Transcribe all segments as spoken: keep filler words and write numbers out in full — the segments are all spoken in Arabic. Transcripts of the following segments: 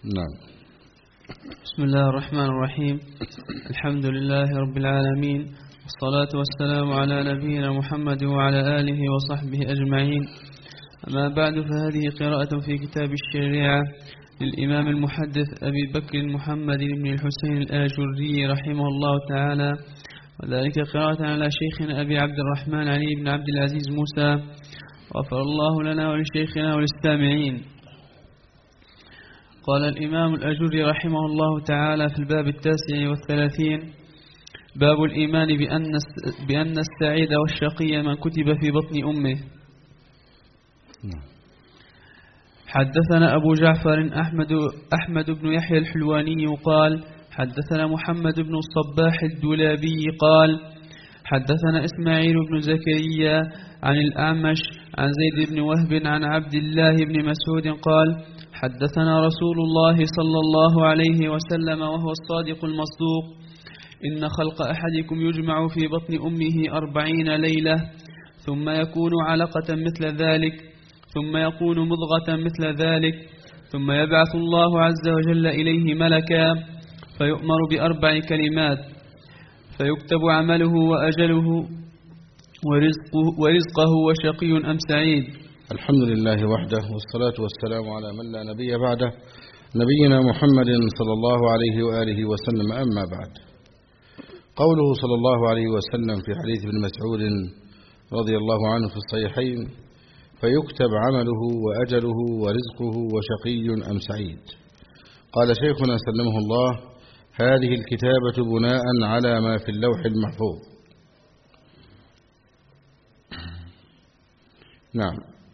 نعم. بسم الله الرحمن الرحيم. الحمد لله رب العالمين، والصلاة والسلام على نبينا محمد وعلى آله وصحبه أجمعين. أما بعد، فهذه قراءة في كتاب الشريعة للإمام المحدث أبي بكر محمد بن الحسين الآجري رحمه الله تعالى، وذلك قراءة على شيخنا أبي عبد الرحمن علي بن عبد العزيز موسى، غفر الله لنا ولشيخنا وللسامعين. قال الإمام الأجري رحمه الله تعالى في الباب التاسع والثلاثين: باب الإيمان بأن بأن السعيد والشقي من كتب في بطن أمه. حدثنا أبو جعفر أحمد أحمد بن يحيى الحلواني قال: حدثنا محمد بن الصباح الدولابي قال: حدثنا إسماعيل بن زكريا عن الأعمش عن زيد بن وهب عن عبد الله بن مسعود قال: حدثنا رسول الله صلى الله عليه وسلم وهو الصادق المصدوق: إن خلق أحدكم يجمع في بطن أمه أربعين ليلة، ثم يكون علقة مثل ذلك، ثم يكون مضغة مثل ذلك، ثم يبعث الله عز وجل إليه ملكا فيؤمر بأربع كلمات: فيكتب عمله وأجله ورزقه, ورزقه وشقي أم سعيد. الحمد لله وحده، والصلاة والسلام على من لا نبي بعده، نبينا محمد صلى الله عليه وآله وسلم. أما بعد، قوله صلى الله عليه وسلم في حديث ابن مسعود رضي الله عنه في الصحيحين: فيكتب عمله وأجله ورزقه وشقي أم سعيد. قال شيخنا سلمه الله: هذه الكتابة بناء على ما في اللوح المحفوظ. نعم.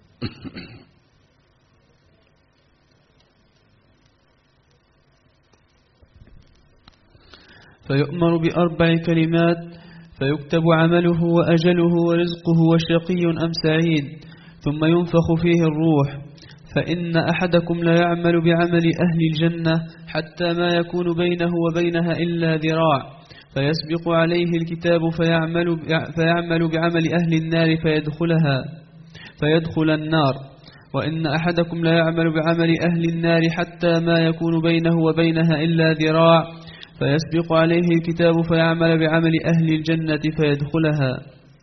فيؤمر بأربع كلمات: فيكتب عمله وأجله ورزقه وشقي أم سعيد، ثم ينفخ فيه الروح، فإن أحدكم لا يعمل بعمل أهل الجنة حتى ما يكون بينه وبينها إلا ذراع، فيسبق عليه الكتاب فيعمل, فيعمل بعمل أهل النار فيدخلها فيدخل النار، وإن أحدكم لا يعمل بعمل أهل النار حتى ما يكون بينه وبينها إلا ذراع، فيسبق عليه الكتاب فيعمل بعمل أهل الجنة فيدخلها.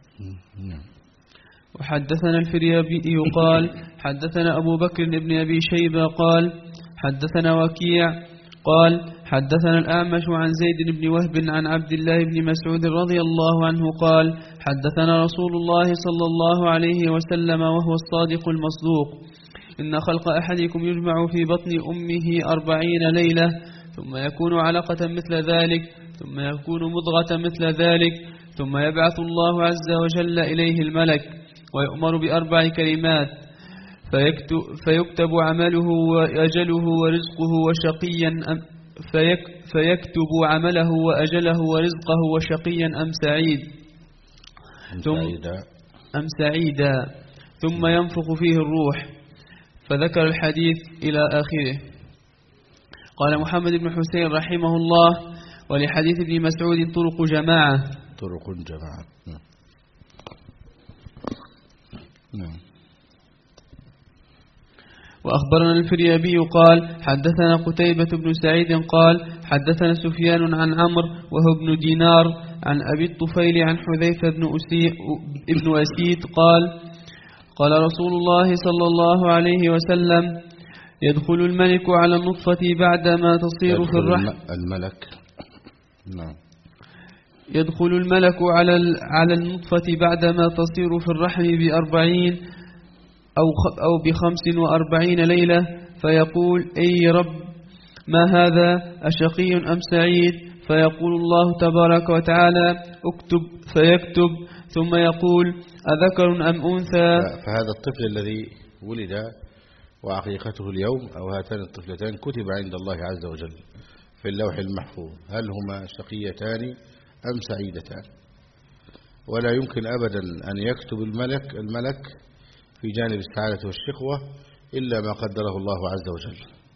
وحدثنا الفريابي قال: حدثنا أبو بكر بن أبي شيبة قال: حدثنا وكيع قال: حدثنا الأعمش عن زيد بن وهب عن عبد الله بن مسعود رضي الله عنه قال: حدثنا رسول الله صلى الله عليه وسلم وهو الصادق المصدوق: إن خلق أحدكم يجمع في بطن أمه أربعين ليلة، ثم يكون علقة مثل ذلك، ثم يكون مضغة مثل ذلك، ثم يبعث الله عز وجل إليه الملك ويؤمر بأربع كلمات: فيكتب, فيكتب عمله وأجله ورزقه وشقيا أم فيك فيكتب عمله وأجله ورزقه وشقيا أم سعيد ثم أم سعيدا ثم ينفخ فيه الروح. فذكر الحديث إلى آخره. قال محمد بن حسين رحمه الله: ولحديث ابن مسعود طرق جماعة. طرق جماعة. نعم. وأخبرنا الفريابي قال: حدثنا قتيبة بن سعيد قال: حدثنا سفيان عن عمرو وهو ابن دينار عن أبي الطفيل عن حذيفة بن أسيد, ابن أسيد قال: قال رسول الله صلى الله عليه وسلم: يدخل الملك على النطفة بعدما تصير في الرحم. الملك. نعم. يدخل الملك على على النطفة بعدما تصير في الرحم بأربعين أو أو بخمس وأربعين ليلة، فيقول: أي رب، ما هذا؟ أشقي أم سعيد؟ فيقول الله تبارك وتعالى: اكتب، فيكتب، ثم يقول: أذكر أم أنثى؟ فهذا الطفل الذي ولد وعقيقته اليوم أو هاتان الطفلتان كتب عند الله عز وجل في اللوح المحفوظ، هل هما شقيتان أم سعيدتان؟ ولا يمكن أبدا أن يكتب الملك الملك في جانب السعادة والشقوة إلا ما قدره الله عز وجل.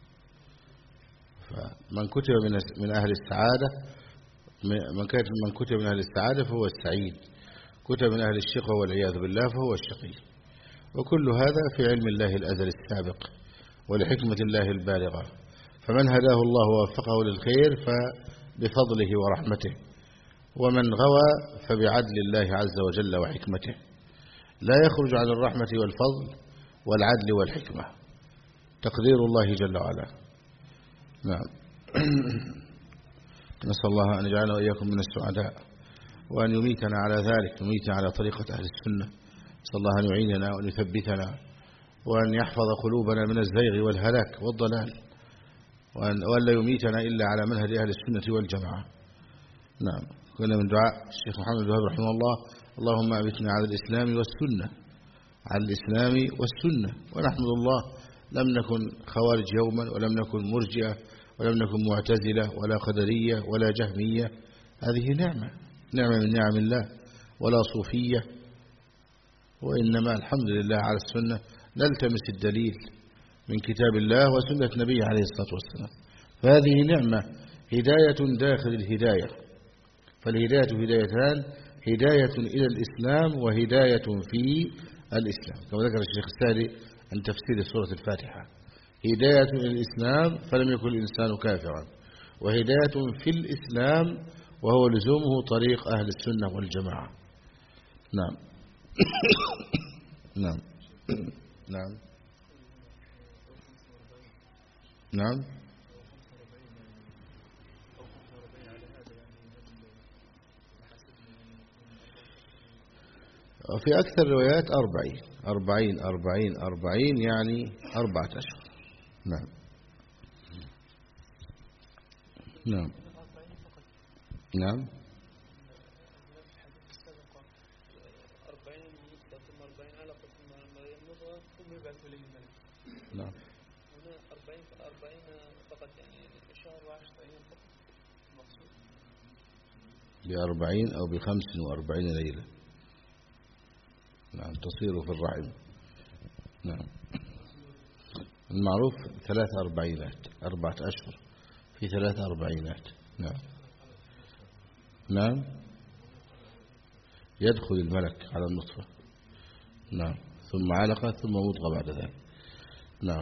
فمن كتب من أهل السعادة من كتب من أهل السعادة فهو السعيد، كتب من أهل الشقوة والعياذ بالله فهو الشقي. وكل هذا في علم الله الأزل السابق ولحكمة الله البالغة. فمن هداه الله ووفقه للخير فبفضله ورحمته، ومن غوى فبعدل الله عز وجل وحكمته، لا يخرج عن الرحمة والفضل والعدل والحكمة، تقدير الله جل وعلا. نعم. نسأل الله أن يجعلنا وإياكم من السعداء، وأن يميتنا على ذلك، يميتنا على طريقة أهل السنة. نسأل الله أن يعيننا وأن يثبتنا، وأن يحفظ قلوبنا من الزيغ والهلاك والضلال، وأن لا يميتنا إلا على منهج أهل السنة والجماعة. نعم. كنا من دعاء الشيخ محمد بن وهاب رحمه الله: اللهم أمتنا على الإسلام والسنة، على الإسلام والسنة. ونحمد الله لم نكن خوارج يوما، ولم نكن مرجئة، ولم نكن معتزلة، ولا قدرية، ولا جهمية. هذه نعمة، نعمة من نعم الله، ولا صوفية، وإنما الحمد لله على السنة. نلتمس الدليل من كتاب الله وسنة نبيه عليه الصلاة والسلام، فهذه نعمة، هداية داخل الهداية. فالهداية هدايتان: هداية إلى الإسلام وهداية في الإسلام، كما ذكر الشيخ السعدي عن تفسير سورة الفاتحة: هداية إلى الإسلام فلم يكن الإنسان كافرا، وهداية في الإسلام وهو لزومه طريق أهل السنة والجماعة. نعم. نعم. نعم. نعم. وفي أكثر الروايات أربعين أربعين أربعين أربعين يعني أربعة أشهر. نعم. نعم. نعم. نعم. هنا أربعين أربعين فقط، يعني شهر وعشرة أيام فقط المقصود. بأربعين أو بخمس وأربعين ليلة. نعم. تصير في الرحم. نعم. المعروف ثلاث أربعينات، أربعة أشهر في ثلاث أربعينات. نعم. نعم. يدخل الملك على النطفة. نعم. ثم علقة، ثم مضغة بعد ذلك. نعم.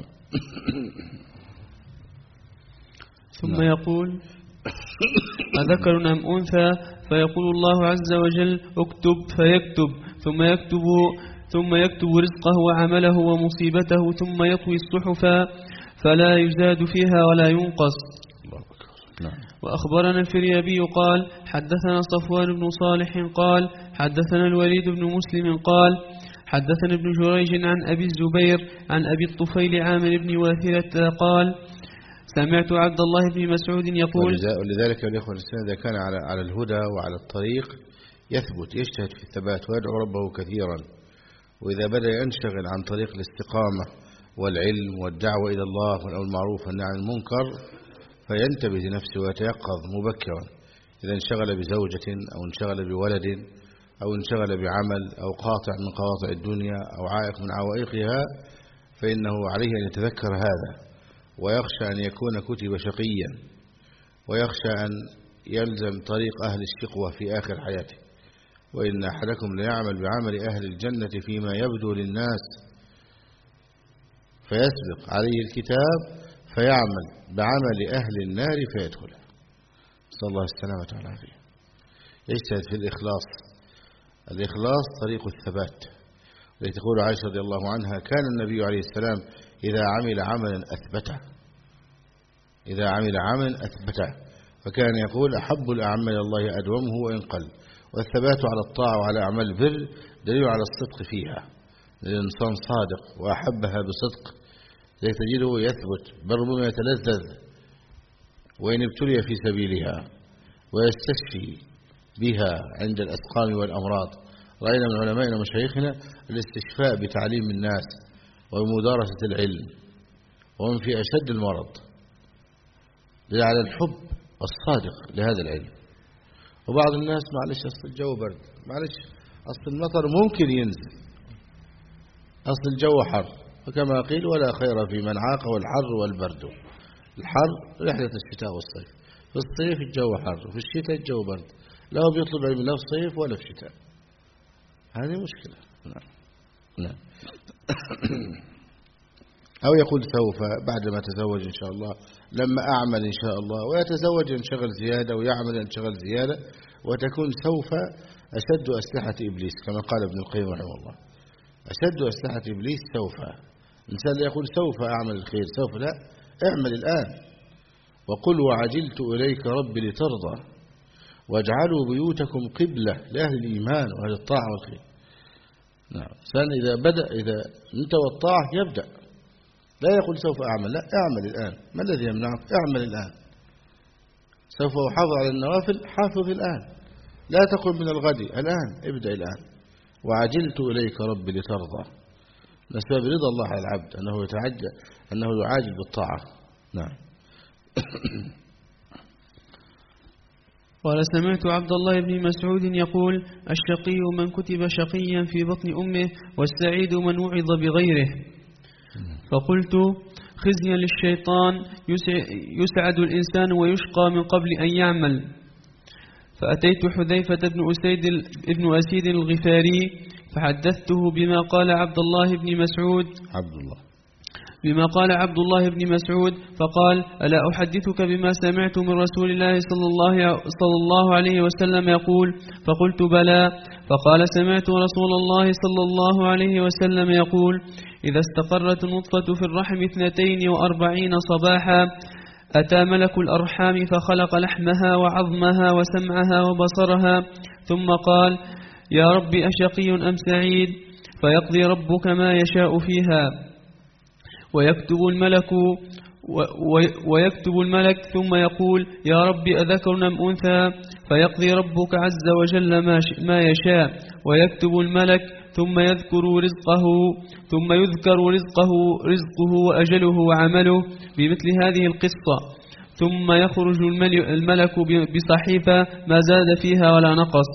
ثم نعم. يقول: أذكر أم أنثى؟ فيقول الله عز وجل: اكتب، فيكتب، ثم يكتب ثم يكتب رزقه وعمله ومصيبته، ثم يطوي الصحف فلا يزاد فيها ولا ينقص. نعم. وأخبرنا الفريابي قال: حدثنا صفوان بن صالح قال: حدثنا الوليد بن مسلم قال: حدثنا ابن جريج عن أبي الزبير عن أبي الطفيل عامر بن واثرة قال: سمعت عبد الله بن مسعود يقول. ولذلك الإخوة الإسلام إذا كان على على الهدى وعلى الطريق يثبت، يجتهد في الثبات ويدعو ربه كثيرا. وإذا بدأ ينشغل عن طريق الاستقامة والعلم والدعوة إلى الله والأمر بالمعروف والنهي عن المنكر فينتبه لنفسه ويتيقظ مبكرا. إذا انشغل بزوجة أو انشغل بولد أو انشغل بعمل أو قاطع من قواطع الدنيا أو عائق من عوائقها فإنه عليه أن يتذكر هذا، ويخشى أن يكون كتب شقيا، ويخشى أن يلزم طريق أهل الشقوة في آخر حياته. وإن أحدكم ليعمل بعمل أهل الجنة فيما يبدو للناس فيسبق عليه الكتاب فيعمل بعمل أهل النار فيدخلها. صلى الله السلامة والعافية. يجتهد في الإخلاص. الإخلاص طريق الثبات. تقول عائشة رضي الله عنها: كان النبي عليه السلام إذا عمل عملا أثبته إذا عمل عملا أثبته فكان يقول: أحب الأعمال إلى الله أدومه وإن قل. والثبات على الطاعة وعلى أعمال البر دليل على الصدق فيها. الإنسان صادق وأحبها بصدق تجده يثبت، بل ربما يتلذذ وإن ابتلي في سبيلها ويستشفي بها عند الأسقام والأمراض. رأينا من علمائنا ومشايخنا الاستشفاء بتعليم الناس ومدارسة العلم وهم في أشد المرض على الحب الصادق لهذا العلم. وبعض الناس معلش أصل الجو برد، معلش أصل المطر ممكن ينزل، أصل الجو حر، وكما قيل: ولا خير في من عاقه الحر والبرد. الحر رحلة الشتاء والصيف، في الصيف الجو حر، في الشتاء الجو برد، لا هو بيطلب علم لا في صيف ولا في شتاء. هذه مشكلة. نعم. نعم. أو يقول سوف بعد ما تزوج إن شاء الله، لما أعمل إن شاء الله، ويتزوج ينشغل زيادة ويعمل ينشغل زيادة، وتكون سوف أشد أسلحة إبليس كما قال ابن القيم رحمه الله. أشد أسلحة إبليس سوف. الإنسان لا يقول سوف أعمل الخير، سوف لا، اعمل الآن. وقل وعجلت إليك ربي لترضى واجعلوا بيوتكم قبلة لأهل الإيمان وأهل الطاعة والخير. نعم، الإنسان إذا بدأ، إذا أنت والطاعة يبدأ، لا يقول سوف أعمل، لا، اعمل الآن. ما الذي يمنعك؟ اعمل الآن. سوف أحافظ على النوافل، حافظ الآن، لا تقل من الغد، الآن، ابدأ الآن. وعجلت إليك ربي لترضى، لسبب رضا الله على العبد أنه يتعجل، أنه يعاجل بالطاعة. نعم. قال سمعت عبد الله بن مسعود يقول الشقي من كتب شقيا في بطن أمه والسعيد من وعظ بغيره. فقلت خزيا للشيطان، يسعد الإنسان ويشقى من قبل أن يعمل. فأتيت حذيفة بن أسيد ابن أسيد الغفاري فحدثته بما قال عبد الله بن مسعود عبد الله بما قال عبد الله بن مسعود، فقال ألا أحدثك بما سمعت من رسول الله صلى الله, صلى الله عليه وسلم يقول؟ فقلت بلى. فقال سمعت رسول الله صلى الله عليه وسلم يقول إذا استقرت النطفة في الرحم اثنتين وأربعين صباحا أتى ملك الأرحام فخلق لحمها وعظمها وسمعها وبصرها، ثم قال يا رب أشقي أم سعيد؟ فيقضي ربك ما يشاء فيها. ويكتب الملك ويكتب الملك ثم يقول يا رب أذكر أم أنثى؟ فيقضي ربك عز وجل ما يشاء. ويكتب الملك ثم يذكر رزقه ثم يذكر رزقه رزقه وأجله وعمله بمثل هذه القصة، ثم يخرج الملك بصحيفة ما زاد فيها ولا نقص.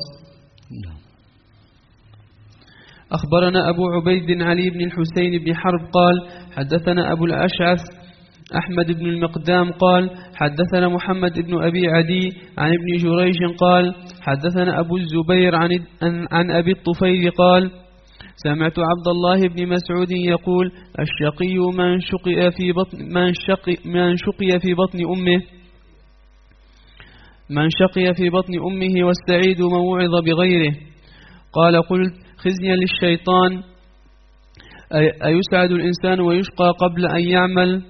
أخبرنا أبو عبيد علي بن الحسين بن حرب قال حدثنا أبو الأشعث أحمد بن المقدام قال حدثنا محمد بن أبي عدي عن ابن جريج قال حدثنا أبو الزبير عن, عن أبي الطفيل قال سمعت عبد الله بن مسعود يقول الشقي من شقي في بطن من شقي من شقي في بطن أمه من شقي في بطن أمه والسعيد من وعظ بغيره. قال قلت خزيا للشيطان، أيسعد الإنسان ويشقى قبل أن يعمل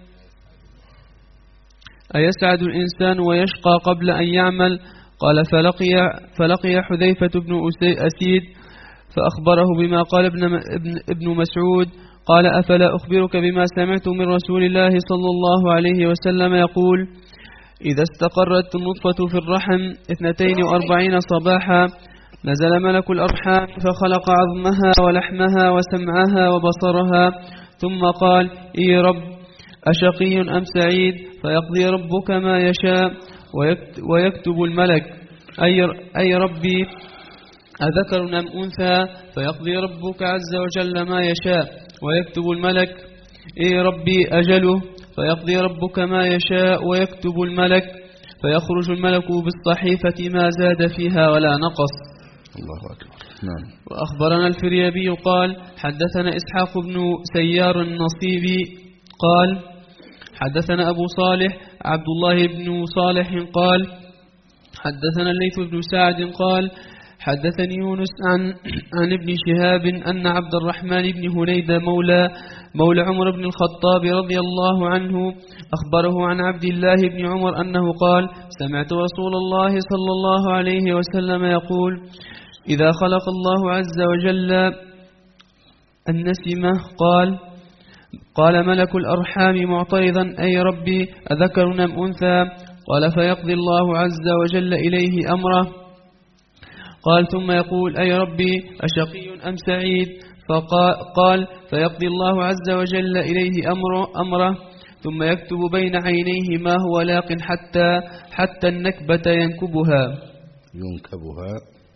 أيسعد الإنسان ويشقى قبل أن يعمل؟ قال فلقي, فلقي حذيفة بن أسيد فأخبره بما قال ابن, ابن, ابن مسعود. قال أفلا أخبرك بما سمعت من رسول الله صلى الله عليه وسلم يقول إذا استقرت النطفة في الرحم اثنتين وأربعين صباحا نزل ملك الأرحام فخلق عظمها ولحمها وسمعها وبصرها، ثم قال إي رب أشقي أم سعيد؟ فيقضي ربك ما يشاء. ويكتب الملك أي ربي أذكر أم أنثى؟ فيقضي ربك عز وجل ما يشاء. ويكتب الملك إي ربي أجله؟ فيقضي ربك ما يشاء. ويكتب الملك فيخرج الملك بالصحيفة ما زاد فيها ولا نقص. الله أكبر. نعم. وأخبرنا الفريابي قال حدثنا إسحاق بن سيار النصيبي قال حدثنا أبو صالح عبد الله بن صالح قال حدثنا الليث بن سعد قال حدثني يونس عن عن ابن شهاب أن عبد الرحمن بن هنيدة مولى مولى عمر بن الخطاب رضي الله عنه أخبره عن عبد الله بن عمر أنه قال سمعت رسول الله صلى الله عليه وسلم يقول إذا خلق الله عز وجل النسمة قال قال ملك الأرحام معترضا أي ربي أذكر أم أنثى؟ قال فيقضي الله عز وجل إليه أمره. قال ثم يقول أي ربي أشقي أم سعيد؟ فقال فيقضي الله عز وجل إليه أمره, أمره ثم يكتب بين عينيه ما هو لاق حتى حتى النكبة ينكبها ينكبها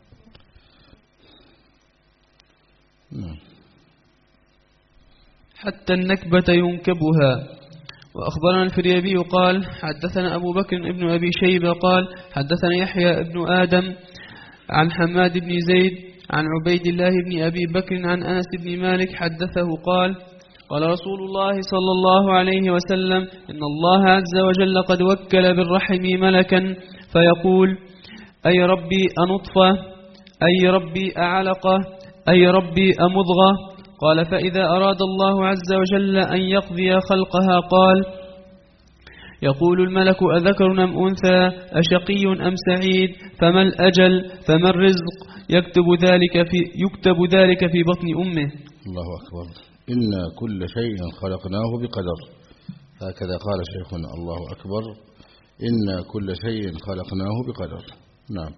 حتى النكبة ينكبها. وأخبرنا الفريابي قال حدثنا أبو بكر ابن أبي شيبة قال حدثنا يحيى ابن آدم عن حماد بن زيد عن عبيد الله بن أبي بكر عن أنس بن مالك حدثه قال قال رسول الله صلى الله عليه وسلم إن الله عز وجل قد وكل بالرحم ملكا فيقول أي ربي أنطفة أي ربي أعلقة أي ربي أمضغة. قال فإذا أراد الله عز وجل أن يقضي خلقها قال يقول الملك أذكر أم أنثى أشقي أم سعيد فما الأجل فما الرزق يكتب ذلك في, يكتب ذلك في بطن أمه. الله أكبر. إن كل شيء خلقناه بقدر. هكذا قال شيخنا. الله أكبر. إن كل شيء خلقناه بقدر. نعم.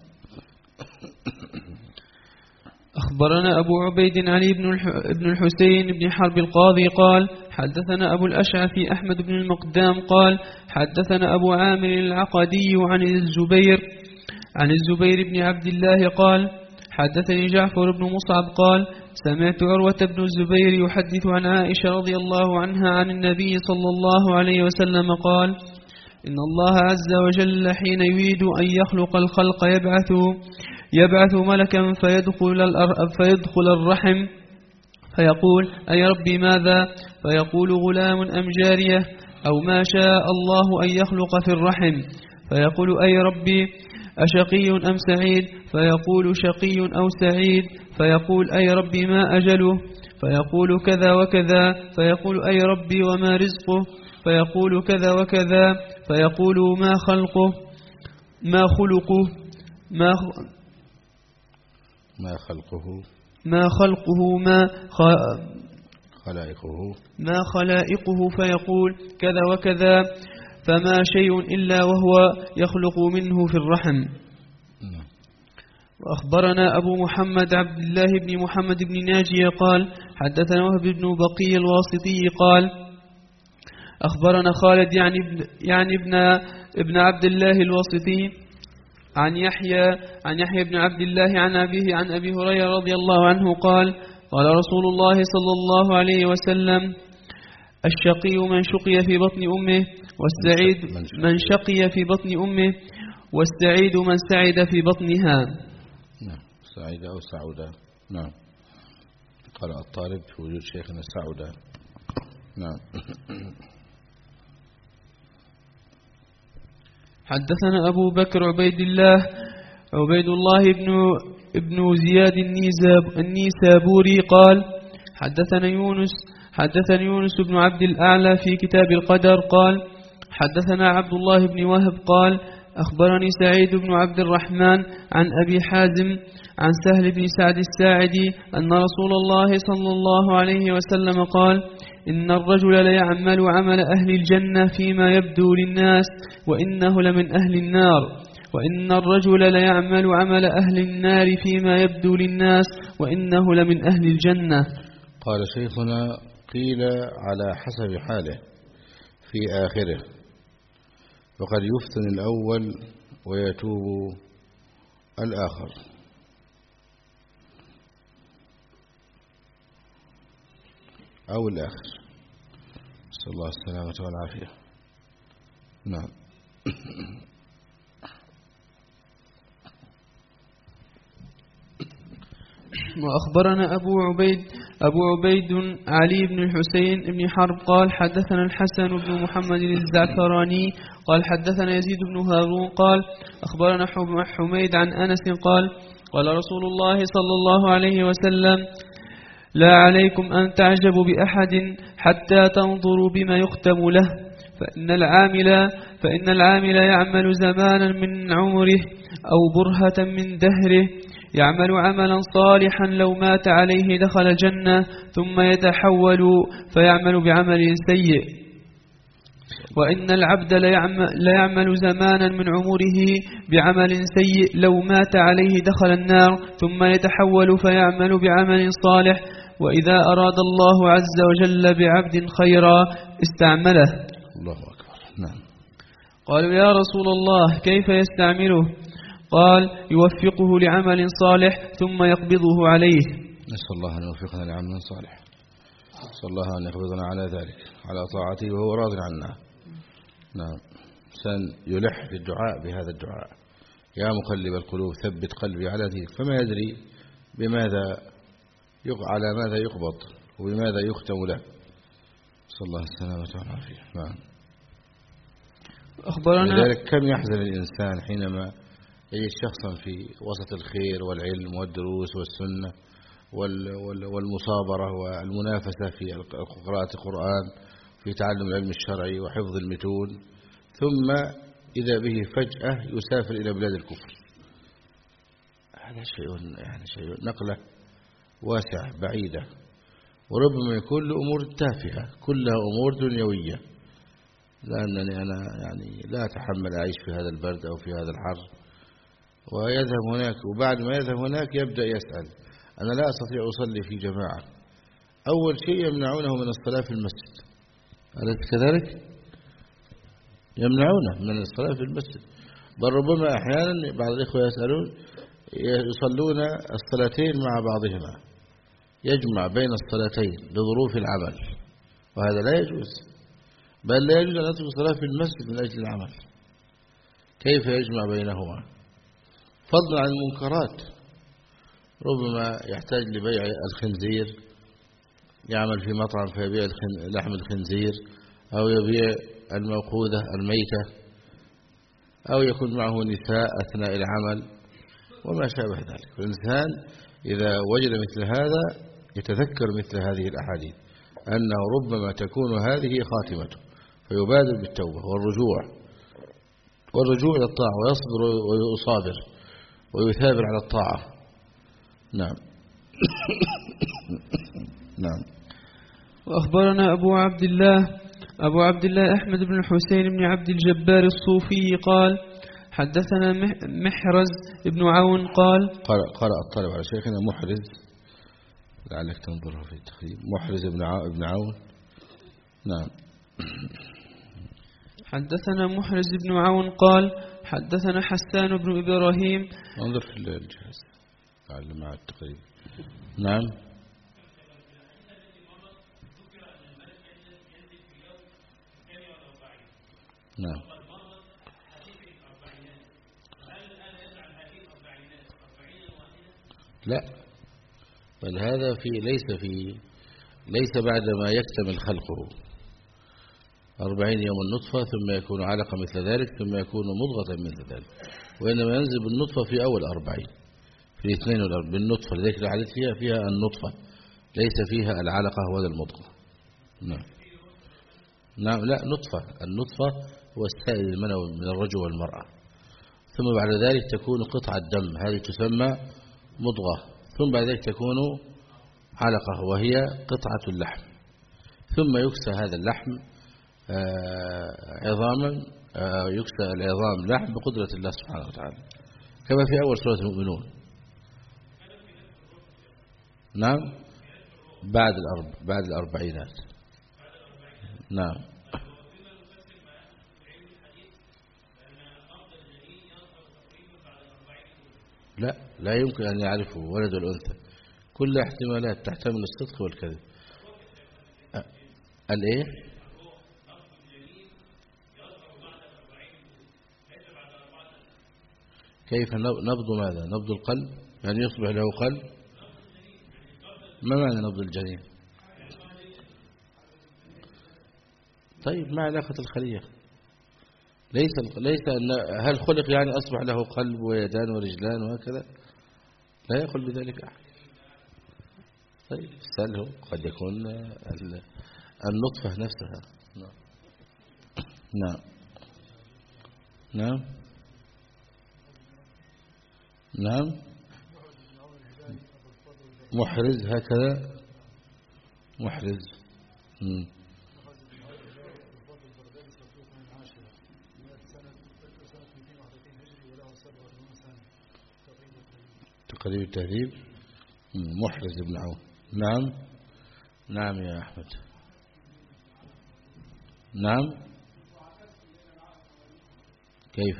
أخبرنا أبو عبيد علي بن الحسين بن حرب القاضي قال حدثنا أبو الأشعث أحمد بن المقدام قال حدثنا أبو عامر العقدي عن الزبير عن الزبير بن عبد الله قال حدثني جعفر بن مصعب قال سمعت عروة بن الزبير يحدث عن عائشة رضي الله عنها عن النبي صلى الله عليه وسلم قال إن الله عز وجل حين يريد أن يخلق الخلق يبعث يبعث ملكا فيدخل, فيدخل الرحم فيقول أي ربي ماذا فيقول غلام أم جارية أو ما شاء الله أن يخلق في الرحم فيقول أي ربي أشقي أم سعيد فيقول شقي أو سعيد فيقول أي ربي ما أجله فيقول كذا وكذا فيقول أي ربي وما رزقه فيقول كذا وكذا فيقول ما خلقه ما خلقه ما ما خلقه ما خلقه ما خلائقه ما خلائقه فيقول كذا وكذا فما شيء إلا وهو يخلق منه في الرحم. وأخبرنا أبو محمد عبد الله بن محمد بن ناجية قال حدثنا وهب بن بقي الواسطي قال أخبرنا خالد يعني ابن, يعني ابن, ابن عبد الله الواسطي عن يحيى عن يحيى بن عبد الله عن أبيه عن أبي هريرة رضي الله عنه قال قال رسول الله صلى الله عليه وسلم الشقي من شقي في بطن أمه والسعيد من شقي في بطن أمه والسعيد من سعد في بطنها. نعم. سعيد أو سعودة. نعم. قال الطالب في وجود شيخنا سعودة. نعم. حدثنا أبو بكر عبيد الله عبيد الله بن ابن زياد النيساب النيسابوري قال حدثنا يونس حدثنا يونس بن عبد الأعلى في كتاب القدر قال حدثنا عبد الله بن وهب قال أخبرني سعيد بن عبد الرحمن عن أبي حازم عن سهل بن سعد الساعدي أن رسول الله صلى الله عليه وسلم قال إن الرجل ليعمل عمل أهل الجنة فيما يبدو للناس وإنه لمن أهل النار وإن الرجل ليعمل عمل أهل النار فيما يبدو للناس وإنه لمن أهل الجنة. قال شيخنا قيل على حسب حاله في آخره فقد يفتن الأول ويتوب الآخر. أو الآخر. نسأل الله السلامة والعافية. نعم. وأخبرنا أبو عبيد أبو عبيد علي بن الحسين بن حرب قال حدثنا الحسن بن محمد الزعفراني قال حدثنا يزيد بن هارون قال أخبرنا حميد عن أنس قال قال رسول الله صلى الله عليه وسلم لا عليكم أن تعجبوا بأحد حتى تنظروا بما يختم له فإن العامل فإن العامل يعمل زمانا من عمره أو برهة من دهره يعمل عملا صالحا لو مات عليه دخل الجنة ثم يتحول فيعمل بعمل سيء وإن العبد ليعمل زمانا من عمره بعمل سيء لو مات عليه دخل النار ثم يتحول فيعمل بعمل صالح وإذا أراد الله عز وجل بعبد خيرا استعمله. الله أكبر. نعم. قالوا يا رسول الله كيف يستعمله؟ قال يوفقه لعمل صالح ثم يقبضه عليه. نسأل الله أن يوفقنا لعمل صالح. نسأل الله أن يقبضنا على ذلك على طاعته وهو راض عنا. نعم. إنسان يلح في الدعاء بهذا الدعاء يا مقلب القلوب ثبت قلبي على دينك فما يدري بماذا على ماذا يقبض وبماذا يختم له. صلى الله السلامة والعافية. نعم. أخبرنا لذلك كم يحزن الإنسان حينما يجد شخصا في وسط الخير والعلم والدروس والسنة والمصابرة والمنافسة في قراءة القرآن، في تعلم العلم الشرعي وحفظ المتون، ثم إذا به فجأة يسافر إلى بلاد الكفر. هذا شيء يعني شيء نقلة واسعة بعيدة، وربما يكون لأمور تافهة كلها أمور دنيوية، لأنني أنا يعني لا أتحمل أعيش في هذا البرد أو في هذا الحر، ويذهب هناك، وبعد ما يذهب هناك يبدأ يسأل أنا لا أستطيع أصلي في جماعة. أول شيء يمنعونه من الصلاة في المسجد، أليس كذلك؟ يمنعونه من الصلاة في المسجد، بل ربما أحيانا بعض الإخوة يسألون يصلون الصلاتين مع بعضهما، يجمع بين الصلاتين لظروف العمل، وهذا لا يجوز، بل لا يجوز أن يترك الصلاة في المسجد من أجل العمل. كيف يجمع بينهما؟ فضلا عن المنكرات، ربما يحتاج لبيع الخنزير، يعمل في مطعم فيبيع لحم الخنزير، أو يبيع الموقوذة الميتة، أو يكون معه نساء أثناء العمل وما شابه ذلك. الإنسان إذا وجد مثل هذا يتذكر مثل هذه الأحاديث أنه ربما تكون هذه خاتمته، فيبادر بالتوبة والرجوع والرجوع إلى الطاعة، ويصبر ويصابر ويثابر على الطاعة. نعم. نعم. وأخبرنا أبو عبد الله أبو عبد الله أحمد بن الحسين بن عبد الجبار الصوفي قال حدثنا محرز بن عون قال قرأ, قرأ الطالب على شيخنا محرز، لعلك تنظره في التخريج، محرز بن عون. نعم. حدثنا محرز بن عون قال حدثنا حسان بن إبراهيم. انظر في الجهاز تعلم مع التقريب. نعم. نعم. لا، بل هذا في ليس في ليس بعد ما يكتمل خلقه أربعين يوم النطفة ثم يكون علقة مثل ذلك ثم يكون مضغة مثل ذلك، وإنما ينزل بالنطفة في أول أربعين، في الاثنين والأربعين بالنطفة، لذلك العدد فيها فيها النطفة، ليس فيها العلقة ولا المضغة. نعم. نعم. لا، نطفة. النطفة هو السائل المنوي من الرجل والمرأة، ثم بعد ذلك تكون قطعة دم، هذه تسمى مضغة، ثم بعد ذلك تكون علقة وهي قطعة اللحم، ثم يكسى هذا اللحم عظاما، يكسى العظام لحم بقدرة الله سبحانه وتعالى، كما في أول سورة المؤمنون. نعم. بعد الأرب بعد الأربعينات. نعم. لا، لا يمكن أن يعرفه ولد الأنثى، كل احتمالات تحتمل الصدق والكذب. الإيه؟ كيف نبض ماذا؟ نبض القلب، يعني يصبح له قلب. ما معنى نبض الجنين؟ طيب ما علاقة الخلية؟ ليس ليس أن هل خلق يعني أصبح له قلب ويدان ورجلان وهكذا؟ لا يقول بذلك أحد. طيب سأله، قد يكون النطفة نفسها. نعم. نعم. نعم. محرز هكذا، محرز. مم. تقريب التهذيب. محرز بن عون. نعم. نعم يا أحمد. نعم. كيف؟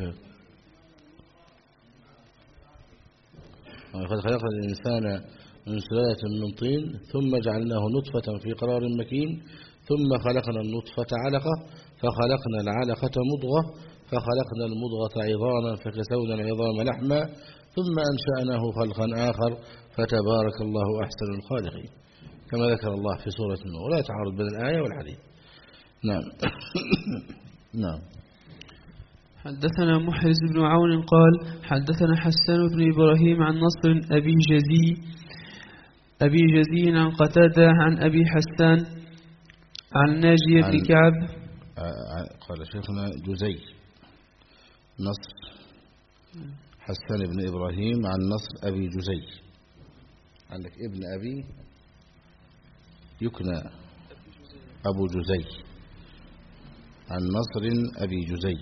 وقد خلقنا الإنسان من سلالة من طين ثم جعلناه نطفة في قرار مكين ثم خلقنا النطفة علقة فخلقنا العلقة مضغة فخلقنا المضغة عظاما فكسونا العظام لحما ثم أنشأناه خلقا آخر فتبارك الله أحسن الخالقين. كما ذكر الله في سورة النور، ولا يتعارض بين الآية والحديث. نعم. نعم. حدثنا محرز بن عون قال حدثنا حسان بن إبراهيم عن نصر أبي جزي أبي جزي عن قتادة عن أبي حسان عن ناجي بن كعب. قال شيخنا جزي نصر حسان بن إبراهيم عن نصر أبي جزي. عندك ابن أبي يكنى أبو جزي عن نصر أبي جزي.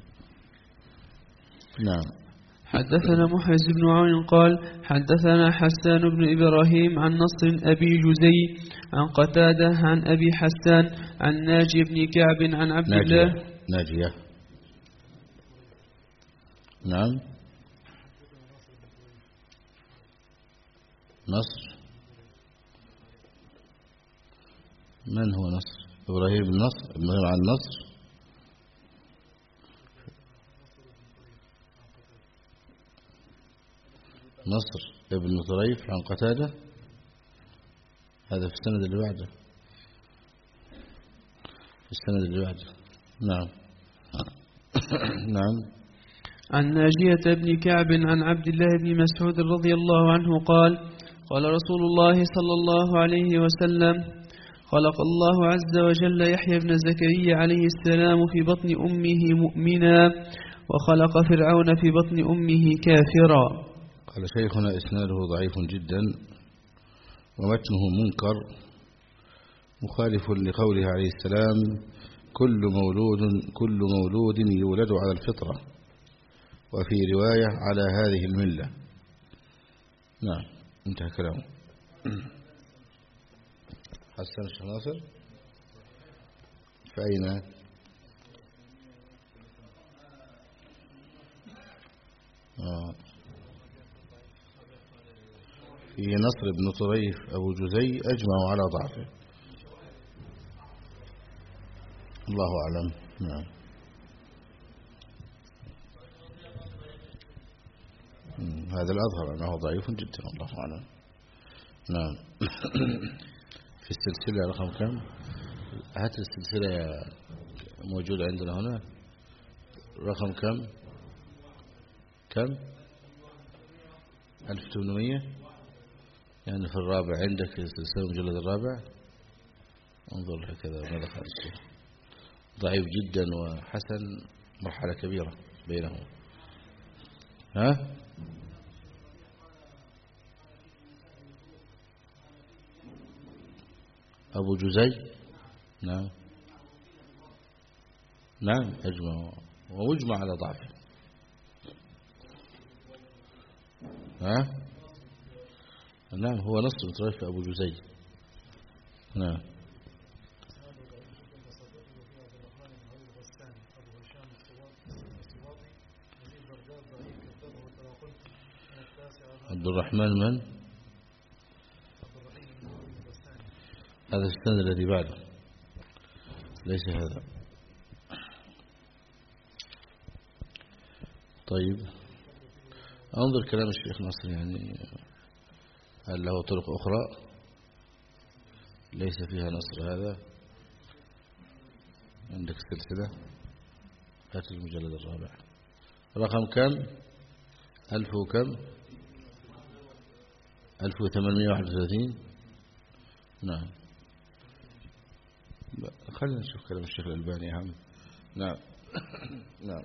نعم. حدثنا محرز بن عون قال حدثنا حسان بن إبراهيم عن نصر أبي جزي عن قتادة عن أبي حسان عن ناجي بن كعب عن عبد ناجية. الله. ناجية. نعم. نصر. من هو نصر؟ إبراهيم بن نصر. إبراهيم عن نصر. نصر ابن طريف عن قتادة، هذا في السند اللي بعده، في السند اللي بعده. نعم. نعم. عن ناجية بن كعب عن عبد الله بن مسعود رضي الله عنه قال قال رسول الله صلى الله عليه وسلم خلق الله عز وجل يحيى بن زكريا عليه السلام في بطن أمه مؤمنا وخلق فرعون في بطن أمه كافرا. قال شيخنا إسناده ضعيف جدا ومتنه منكر مخالف لقوله عليه السلام كل مولود كل مولود يولد على الفطرة، وفي رواية على هذه الملة. نعم. انتهى كلامه. حسن الشيخ ناصر فأين؟ آه. في نصر بن طريف أبو جزي أجمعوا على ضعفه، الله أعلم. نعم. هذا الأظهر أنه ضعيف جدا، الله أعلم. نعم. في السلسلة رقم كم؟ هات السلسلة موجودة عندنا هنا، رقم كم؟ كم؟ ألف وثمانمائة، يعني في الرابع عندك السلسلة المجلد الرابع. انظر هكذا ماذا قال الشيخ. ضعيف جدا وحسن مرحلة كبيرة بينهم. ها؟ أبو جزي. نعم. نعم أجمع ومجمع على ضعفه. ها؟ نعم هو نص مترف أبو جزي. نعم. عبد الرحمن من؟ هذا السند الذي بعده، ليس هذا. طيب انظر كلام الشيخ ناصر، يعني هل له طرق أخرى ليس فيها نصر؟ هذا عندك السلسلة، هات المجلد الرابع رقم كم؟ ألف وكم؟ ألف وثمانمائة وواحد وثلاثين. نعم. خلينا نشوف كلام الشيخ الألباني أهم. نعم. نعم.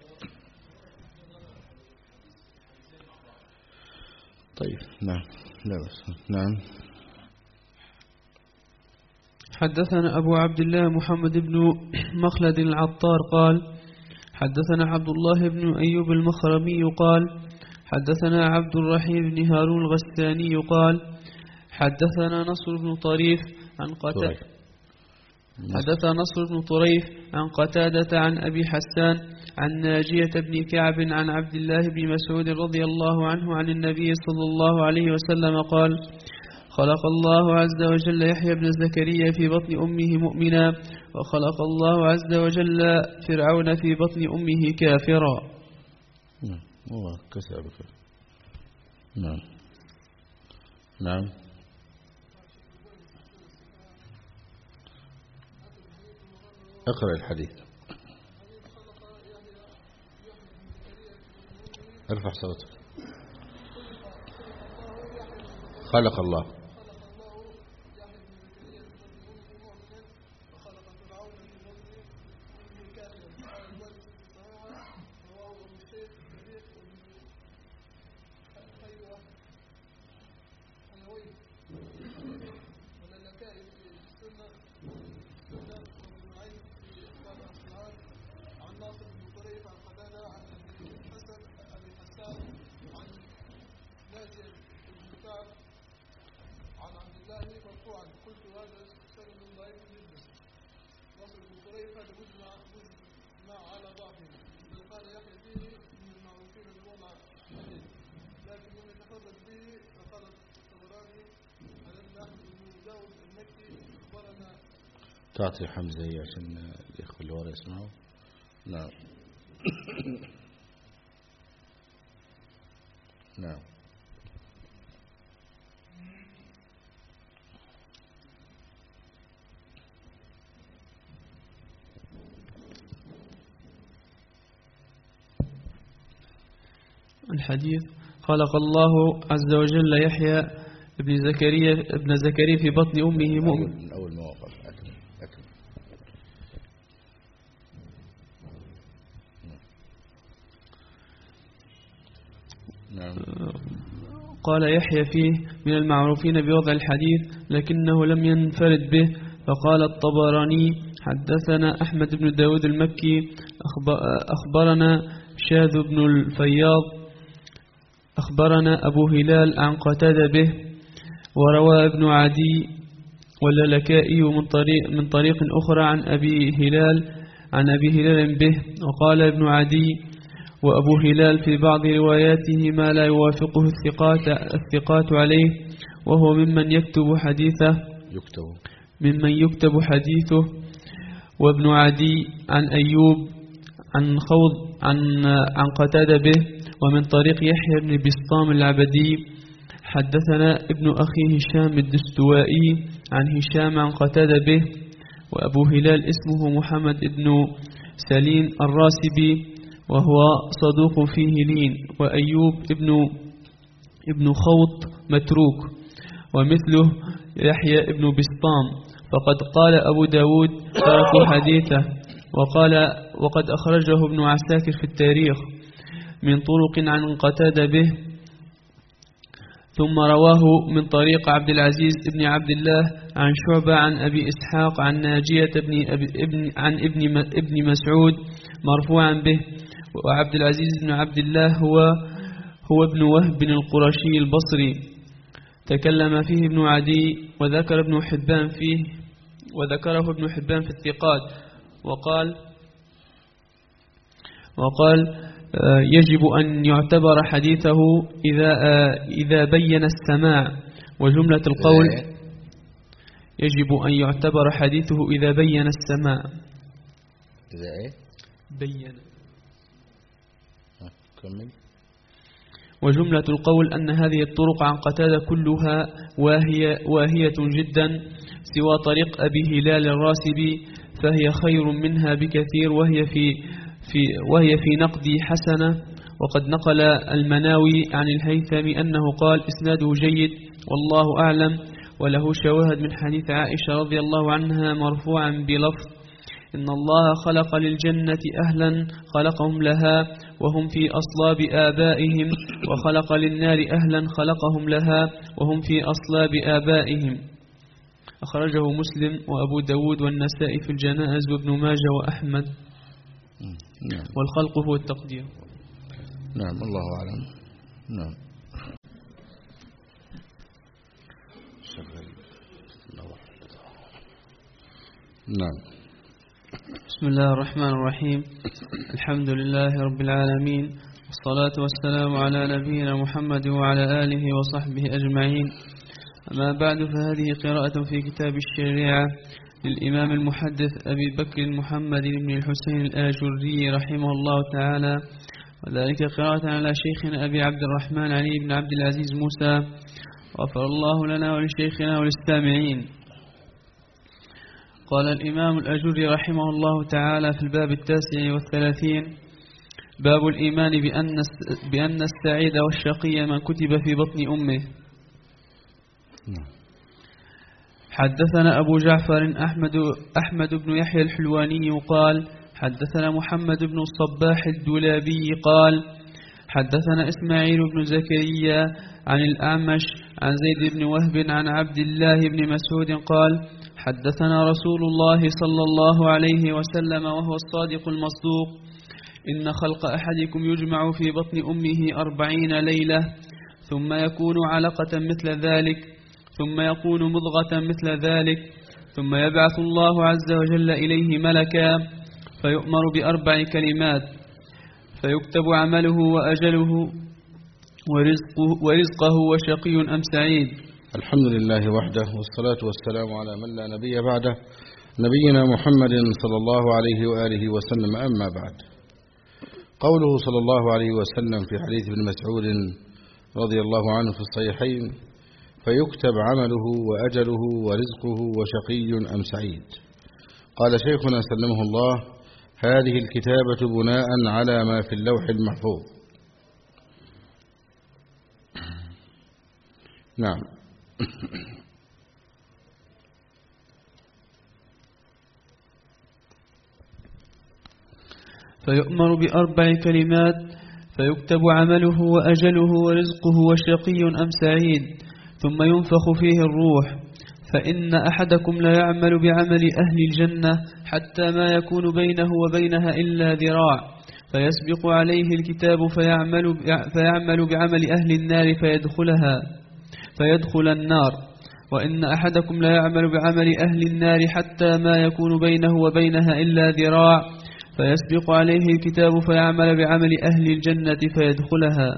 طيب. نعم. لا بس. نعم. حدثنا أبو عبد الله محمد بن مخلد العطار قال حدثنا عبد الله بن أيوب المخرمي قال حدثنا عبد الرحيم بن هارون الغساني قال حدثنا نصر بن طريف عن قتادة حدث نصر بن طريف عن قتادة عن أبي حسان عن ناجية بن كعب عن عبد الله بن مسعود رضي الله عنه عن النبي صلى الله عليه وسلم قال خلق الله عز وجل يحيى بن زكريا في بطن أمه مؤمنا وخلق الله عز وجل فرعون في بطن أمه كافرا. نعم. هو كسبك. نعم. نعم. اقرأ الحديث. ارفع صوتك. خلق الله تعطي حمزة هي عشان الإخوة اللي ورا يسمعوا. نعم. نعم. الحديث: خلق الله عز وجل يحيى ابن زكريا ابن زكريا في بطن أمه مؤمن. من أول ما وقف. أكمل أكمل. نعم. قال يحيى فيه من المعروفين بوضع الحديث لكنه لم ينفرد به. فقال الطبراني: حدثنا أحمد بن داود المكي أخبرنا شاذ بن الفياض أخبرنا أبو هلال عن قتادة به. وروى ابن عدي واللالكائي من طريق, من طريق أخرى عن أبي هلال عن أبي هلال به. وقال ابن عدي وأبو هلال في بعض رواياته ما لا يوافقه الثقات, الثقات عليه، وهو ممن يكتب حديثه يكتب ممن يكتب حديثه. وابن عدي عن أيوب عن خوض عن, عن قتادة به. ومن طريق يحيى بن بسطام العبدي حدثنا ابن أخي هشام الدستوائي عن هشام عن قتادة به. وأبو هلال اسمه محمد بن سليم الراسبي وهو صدوق فيه لين. وأيوب ابن ابن خوط متروك ومثله يحيى ابن بسطام. فقد قال أبو داود تركوا حديثه. وقال وقد أخرجه ابن عساكر في التاريخ من طرق عن قتادة به. ثم رواه من طريق عبد العزيز بن عبد الله عن شعبة عن أبي إسحاق عن ناجية بن ابن عن ابن ابن مسعود مرفوعا به. وعبد العزيز بن عبد الله هو هو ابن وهب القرشي البصري. تكلم فيه ابن عدي وذكر ابن حبان فيه وذكره ابن حبان في الثقات. وقال وقال يجب أن يعتبر حديثه إذا إذا بين السماع. وجملة القول يجب أن يعتبر حديثه إذا بين السماع. إذا إيه؟ بين. كمل. وجملة القول أن هذه الطرق عن قتادة كلها واهية واهية جدا سوى طريق أبي هلال الراسبي، فهي خير منها بكثير، وهي في في وهي في نقدي حسنة. وقد نقل المناوي عن الهيثمي أنه قال إسناده جيد والله أعلم. وله شواهد من حديث عائشة رضي الله عنها مرفوعا بلفظ: إن الله خلق للجنة أهلا خلقهم لها وهم في أصلاب آبائهم، وخلق للنار أهلا خلقهم لها وهم في أصلاب آبائهم. أخرجه مسلم وأبو داود والنسائي في الجنائز وابن ماجه وأحمد. نعم. والخلق هو التقدير. نعم. الله أعلم. نعم. نعم. بسم الله الرحمن الرحيم. الحمد لله رب العالمين، والصلاة والسلام على نبينا محمد وعلى آله وصحبه أجمعين. أما بعد، فهذه قراءة في كتاب الشريعة للإمام المحدث أبي بكر محمد بن الحسين الآجري رحمه الله تعالى، وذلك قراءة على شيخنا أبي عبد الرحمن علي بن عبد العزيز موسى، غفر الله لنا ولشيخنا وللسامعين. قال الإمام الأجري رحمه الله تعالى في الباب التاسع والثلاثين: باب الإيمان بأن بأن السعيد والشقي من كتب في بطن أمه. حدثنا أبو جعفر أحمد, أحمد بن يحيى الحلواني قال حدثنا محمد بن الصباح الدولابي قال حدثنا إسماعيل بن زكريا عن الأعمش عن زيد بن وهب عن عبد الله بن مسعود قال حدثنا رسول الله صلى الله عليه وسلم وهو الصادق المصدوق: إن خلق أحدكم يجمع في بطن أمه أربعين ليلة ثم يكون علقة مثل ذلك ثم يكون مضغة مثل ذلك ثم يبعث الله عز وجل إليه ملكا فيؤمر بأربع كلمات فيكتب عمله وأجله ورزقه, ورزقه وشقي أم سعيد. الحمد لله وحده والصلاة والسلام على من لا نبي بعده نبينا محمد صلى الله عليه وآله وسلم. أما بعد، قوله صلى الله عليه وسلم في حديث ابن مسعود رضي الله عنه في الصحيحين: فيكتب عمله وأجله ورزقه وشقي أم سعيد. قال شيخنا سلمه الله: هذه الكتابة بناء على ما في اللوح المحفوظ. نعم. فيؤمر بأربع كلمات فيكتب عمله وأجله ورزقه وشقي أم سعيد، ثم ينفخ فيه الروح، فإن أحدكم لا يعمل بعمل أهل الجنة حتى ما يكون بينه وبينها إلا ذراع، فيسبق عليه الكتاب فيعمل, فيعمل بعمل أهل النار فيدخلها فيدخل النار، وإن أحدكم لا يعمل بعمل أهل النار حتى ما يكون بينه وبينها إلا ذراع، فيسبق عليه الكتاب فيعمل بعمل أهل الجنة فيدخلها.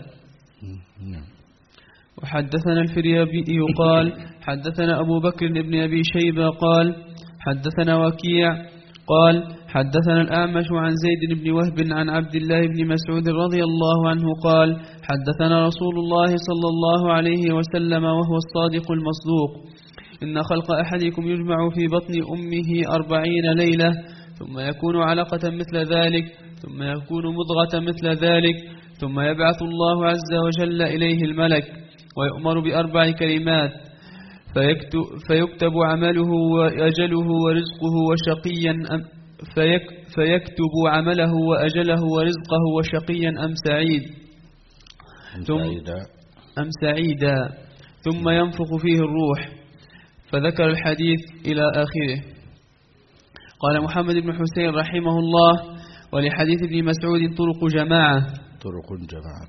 وحدثنا الفريابي قال حدثنا أبو بكر بن أبي شيبة قال حدثنا وكيع قال حدثنا الأعمش عن زيد بن وهب عن عبد الله بن مسعود رضي الله عنه قال حدثنا رسول الله صلى الله عليه وسلم وهو الصادق المصدوق: إن خلق أحدكم يجمع في بطن أمه أربعين ليلة ثم يكون علقة مثل ذلك ثم يكون مضغة مثل ذلك ثم يبعث الله عز وجل إليه الملك ويؤمر بأربع كلمات فيكتب, فيكتب عمله وأجله ورزقه وشقيا أم فيك فيكتب عمله وأجله ورزقه وشقيا أم سعيد ثم أم سعيدا ثم ينفخ فيه الروح، فذكر الحديث إلى آخره. قال محمد بن حسين رحمه الله: ولحديث ابن مسعود طرق جماعة طرق جماعة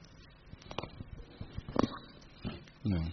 نعم.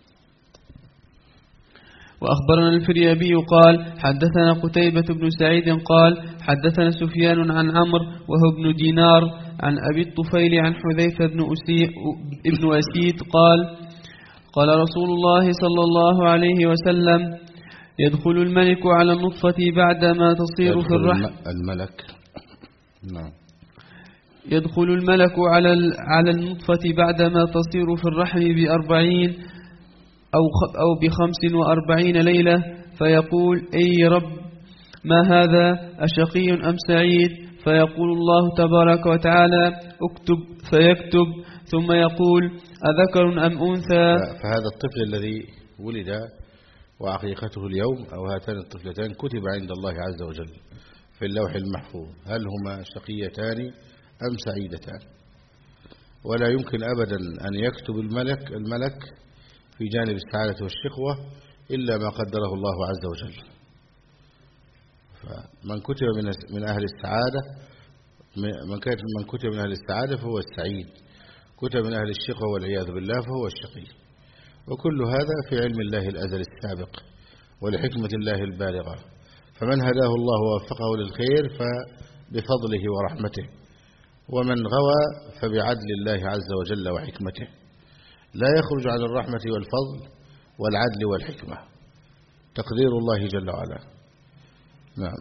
وأخبرنا الفريابي قال حدثنا قتيبة بن سعيد قال حدثنا سفيان عن عمرو وهو ابن دينار عن أبي الطفيل عن حذيفة بن ابن أسيد قال قال رسول الله صلى الله عليه وسلم: يدخل الملك على النطفة بعدما تصير في الرحم الملك نعم يدخل الملك على على النطفة بعدما تصير في الرحم بأربعين أو أو بخمس وأربعين ليلة، فيقول: أي رب، ما هذا؟ أشقي أم سعيد؟ فيقول الله تبارك وتعالى: اكتب، فيكتب، ثم يقول: أذكر أم أنثى؟ فهذا الطفل الذي ولد وعقيقته اليوم أو هاتان الطفلتان كتب عند الله عز وجل في اللوح المحفوظ، هل هما شقيتان أم سعيدتان؟ ولا يمكن أبدا أن يكتب الملك الملك في جانب السعادة والشقوة إلا ما قدره الله عز وجل. فمن كتب من أهل السعادة من كتب من أهل السعادة فهو السعيد، كتب من أهل الشقوة والعياذ بالله فهو الشقي. وكل هذا في علم الله الأزل السابق ولحكمة الله البالغة، فمن هداه الله ووفقه للخير فبفضله ورحمته، ومن غوى فبعدل الله عز وجل وحكمته، لا يخرج عن الرحمة والفضل والعدل والحكمة، تقدير الله جل وعلا. نعم.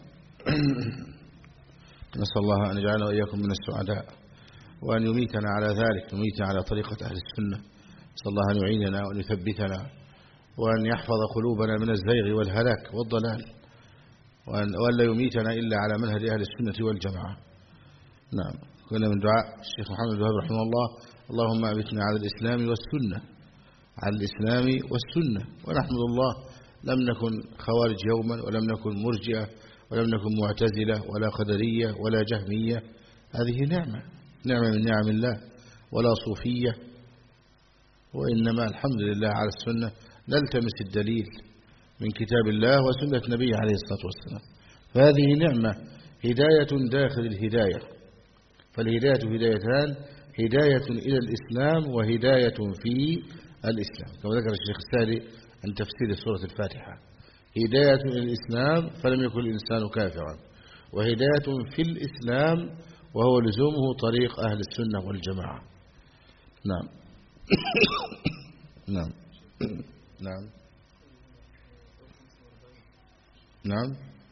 نسأل الله أن يجعلنا وإياكم من السعداء، وأن يميتنا على ذلك، يميتنا على طريقة أهل السنة. نسأل الله أن يعيننا وأن يثبتنا وأن يحفظ قلوبنا من الزيغ والهلاك والضلال، وأن لا يميتنا إلا على منهج أهل السنة والجماعة. نعم. كنا من دعاء الشيخ محمد بن وهب رحمه الله: اللهم أمتنا على الإسلام والسنة، على الإسلام والسنة. ونحمد الله لم نكن خوارج يوما، ولم نكن مرجئة، ولم نكن معتزلة، ولا قدرية، ولا جهمية. هذه نعمة، نعمة من نعم الله، ولا صوفية، وإنما الحمد لله على السنة. نلتمس الدليل من كتاب الله وسنة نبيه عليه الصلاة والسلام. فهذه نعمة، هداية داخل الهداية. فالهداية هدايتان: هداية إلى الإسلام وهداية في الإسلام، كما ذكر الشيخ السالي عن تفسير سورة الفاتحة. هداية إلى الإسلام فلم يكن الإنسان كافرا، وهداية في الإسلام وهو لزومه طريق أهل السنة والجماعة. نعم. نعم. نعم. نعم.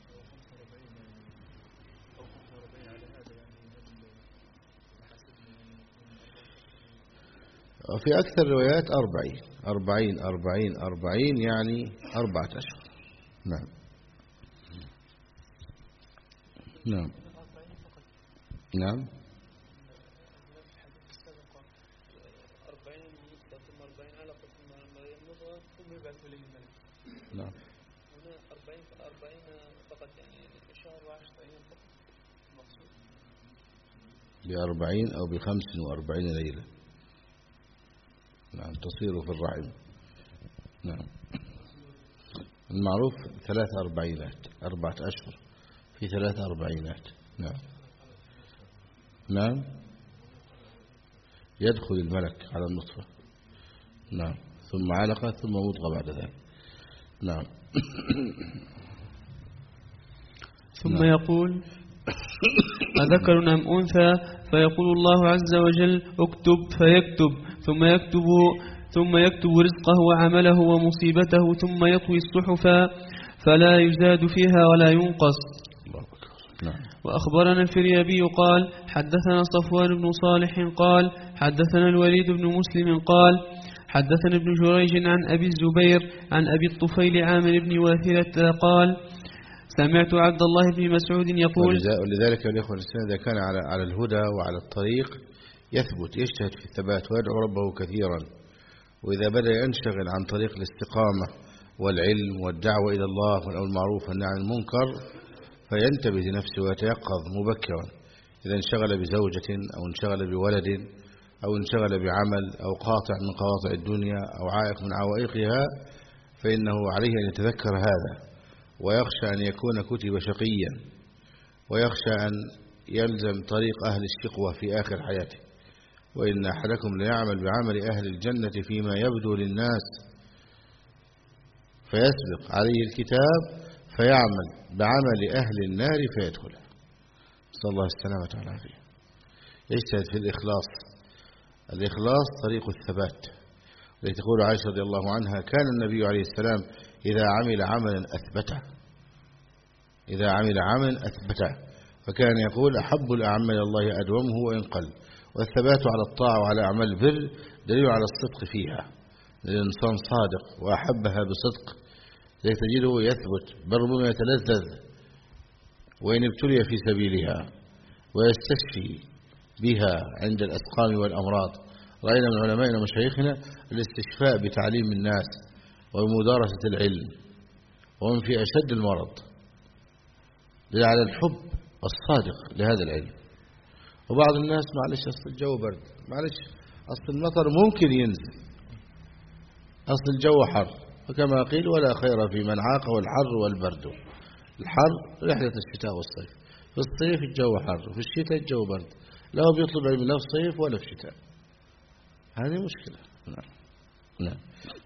وفي أكثر الروايات أربعين أربعين أربعين أربعين يعني أربعة أشهر. نعم. نعم. نعم. نعم. هنا أربعين أربعين فقط، يعني شهر وعشرة أيام فقط مقصود. بأربعين أو بخمس وأربعين ليلة. نعم. تصير في الرحم. نعم. المعروف ثلاث أربعينات، أربعة أشهر في ثلاث أربعينات. نعم. نعم. يدخل الملك على النطفة. نعم. ثم علقة، ثم مضغة بعد ذلك. نعم. ثم نعم. يقول: أذكر أم أنثى؟ فيقول الله عز وجل: اكتب، فيكتب، ثم يكتب ثم يكتب رزقه وعمله ومصيبته، ثم يطوي الصحف فلا يزاد فيها ولا ينقص. نعم. وأخبرنا الفريابي قال: حدثنا صفوان بن صالح قال: حدثنا الوليد بن مسلم قال: حدثنا ابن جريج عن أبي الزبير عن أبي الطفيل عامر بن واثلة قال: سمعت عبد الله بن مسعود يقول. ولذلك الإخوة الإسلام إذا كان على على الهدى وعلى الطريق يثبت، يجتهد في الثبات ويدعو ربه كثيرا. وإذا بدأ ينشغل عن طريق الاستقامة والعلم والدعوة إلى الله والأمر بالمعروف والنهي عن المنكر فينتبه لنفسه ويتيقظ مبكرا. إذا انشغل بزوجة أو انشغل بولد أو انشغل بعمل أو قاطع من قواطع الدنيا أو عائق من عوائقها فإنه عليه أن يتذكر هذا، ويخشى أن يكون كتب شقيا، ويخشى أن يلزم طريق أهل الشقوة في آخر حياته. وإن أحدكم ليعمل بعمل أهل الجنة فيما يبدو للناس فيسبق عليه الكتاب فيعمل بعمل أهل النار فيدخلها. صلى الله السلامة والعافية. يجتهد في الإخلاص. الإخلاص طريق الثبات. تقول عائشة رضي الله عنها: كان النبي عليه السلام إذا عمل عملا أثبته إذا عمل عملا أثبته فكان يقول: أحب الأعمال إلى الله أدومه وإن قل. والثبات على الطاعة وعلى أعمال البر دليل على الصدق فيها. الإنسان صادق وأحبها بصدق تجده يثبت، بل ربما يتلذذ وإن ابتلي في سبيلها، ويستشفي بها عند الأسقام والأمراض. رأينا من علمائنا ومشايخنا الاستشفاء بتعليم الناس ومدارسة العلم وهم في أشد المرض، على الحب الصادق لهذا العلم. وبعض الناس معلش أصل الجو برد، معلش أصل المطر ممكن ينزل، أصل الجو حر، وكما قيل: ولا خير في من عاقه الحر والبرد. الحر رحلة الشتاء والصيف، في الصيف الجو حر، في الشتاء الجو برد، لا هو بيطلب علم لا في صيف ولا في شتاء. هذه مشكلة. نعم. نعم.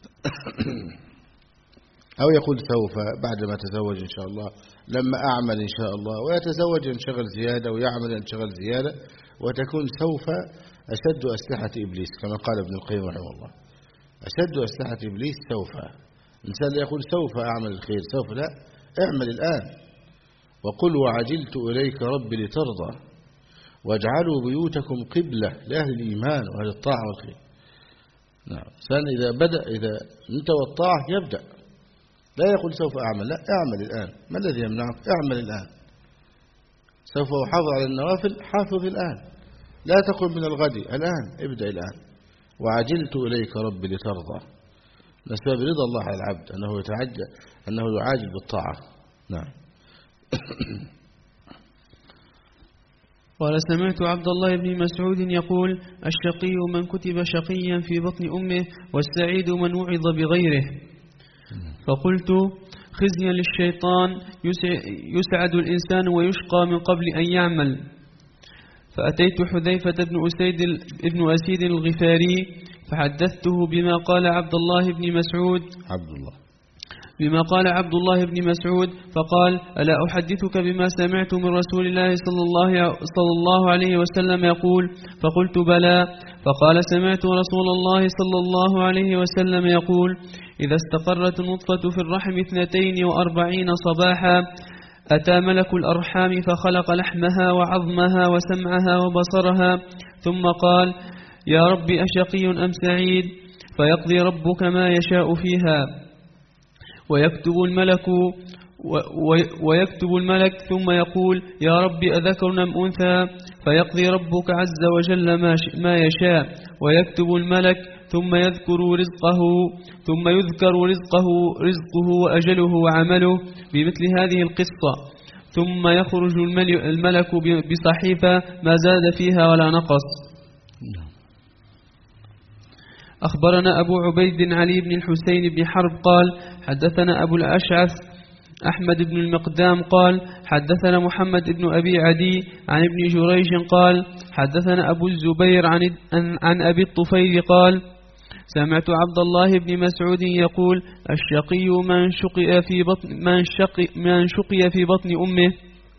أو يقول سوف بعدما تزوج إن شاء الله، لما أعمل إن شاء الله، ويتزوج ينشغل زيادة ويعمل ينشغل زيادة، وتكون سوف أشد أسلحة إبليس كما قال ابن القيم رحمه الله. أشد أسلحة إبليس سوف. الإنسان لا يقول سوف أعمل الخير، سوف لا، اعمل الآن. وقل: وعجلت إليك ربي لترضى واجعلوا بيوتكم قبلة لأهل الإيمان وأهل الطاعة والخير. نعم. الإنسان إذا بدأ، إذا انت والطاعة يبدأ، لا يقول سوف أعمل، لا، اعمل الآن. ما الذي يمنعك؟ اعمل الآن. سوف أحافظ على النوافل، حافظ الآن. لا تقل من الغد، الآن، ابدأ الآن. وعجلت إليك ربي لترضى. من أسباب رضا الله على العبد أنه يتعجل، أنه يعاجل بالطاعة. نعم. قال سمعت عبد الله بن مسعود يقول الشقي من كتب شقيا في بطن أمه والسعيد من وعظ بغيره. فقلت خزيا للشيطان، يسعد الإنسان ويشقى من قبل أن يعمل. فأتيت حذيفة بن أسيد ابن أسيد الغفاري فحدثته بما قال عبد الله بن مسعود عبد الله بما قال عبد الله بن مسعود، فقال ألا أحدثك بما سمعت من رسول الله صلى الله, صلى الله عليه وسلم يقول؟ فقلت بلى. فقال سمعت رسول الله صلى الله عليه وسلم يقول إذا استقرت النطفة في الرحم اثنتين وأربعين صباحا أتى ملك الأرحام فخلق لحمها وعظمها وسمعها وبصرها، ثم قال يا رب أشقي أم سعيد؟ فيقضي ربك ما يشاء فيها. ويكتب الملك ويكتب الملك ثم يقول يا رب أذكر أم أنثى؟ فيقضي ربك عز وجل ما يشاء. ويكتب الملك ثم يذكر رزقه ثم يذكر رزقه رزقه وأجله وعمله بمثل هذه القصة، ثم يخرج الملك بصحيفة ما زاد فيها ولا نقص. أخبرنا أبو عبيد علي بن الحسين بن حرب قال حدثنا أبو الأشعث أحمد بن المقدام قال حدثنا محمد بن أبي عدي عن ابن جريج قال حدثنا أبو الزبير عن, عن أبي الطفيل قال سمعت عبد الله بن مسعود يقول الشقي من شقي في بطن من شقي من شقي في بطن أمه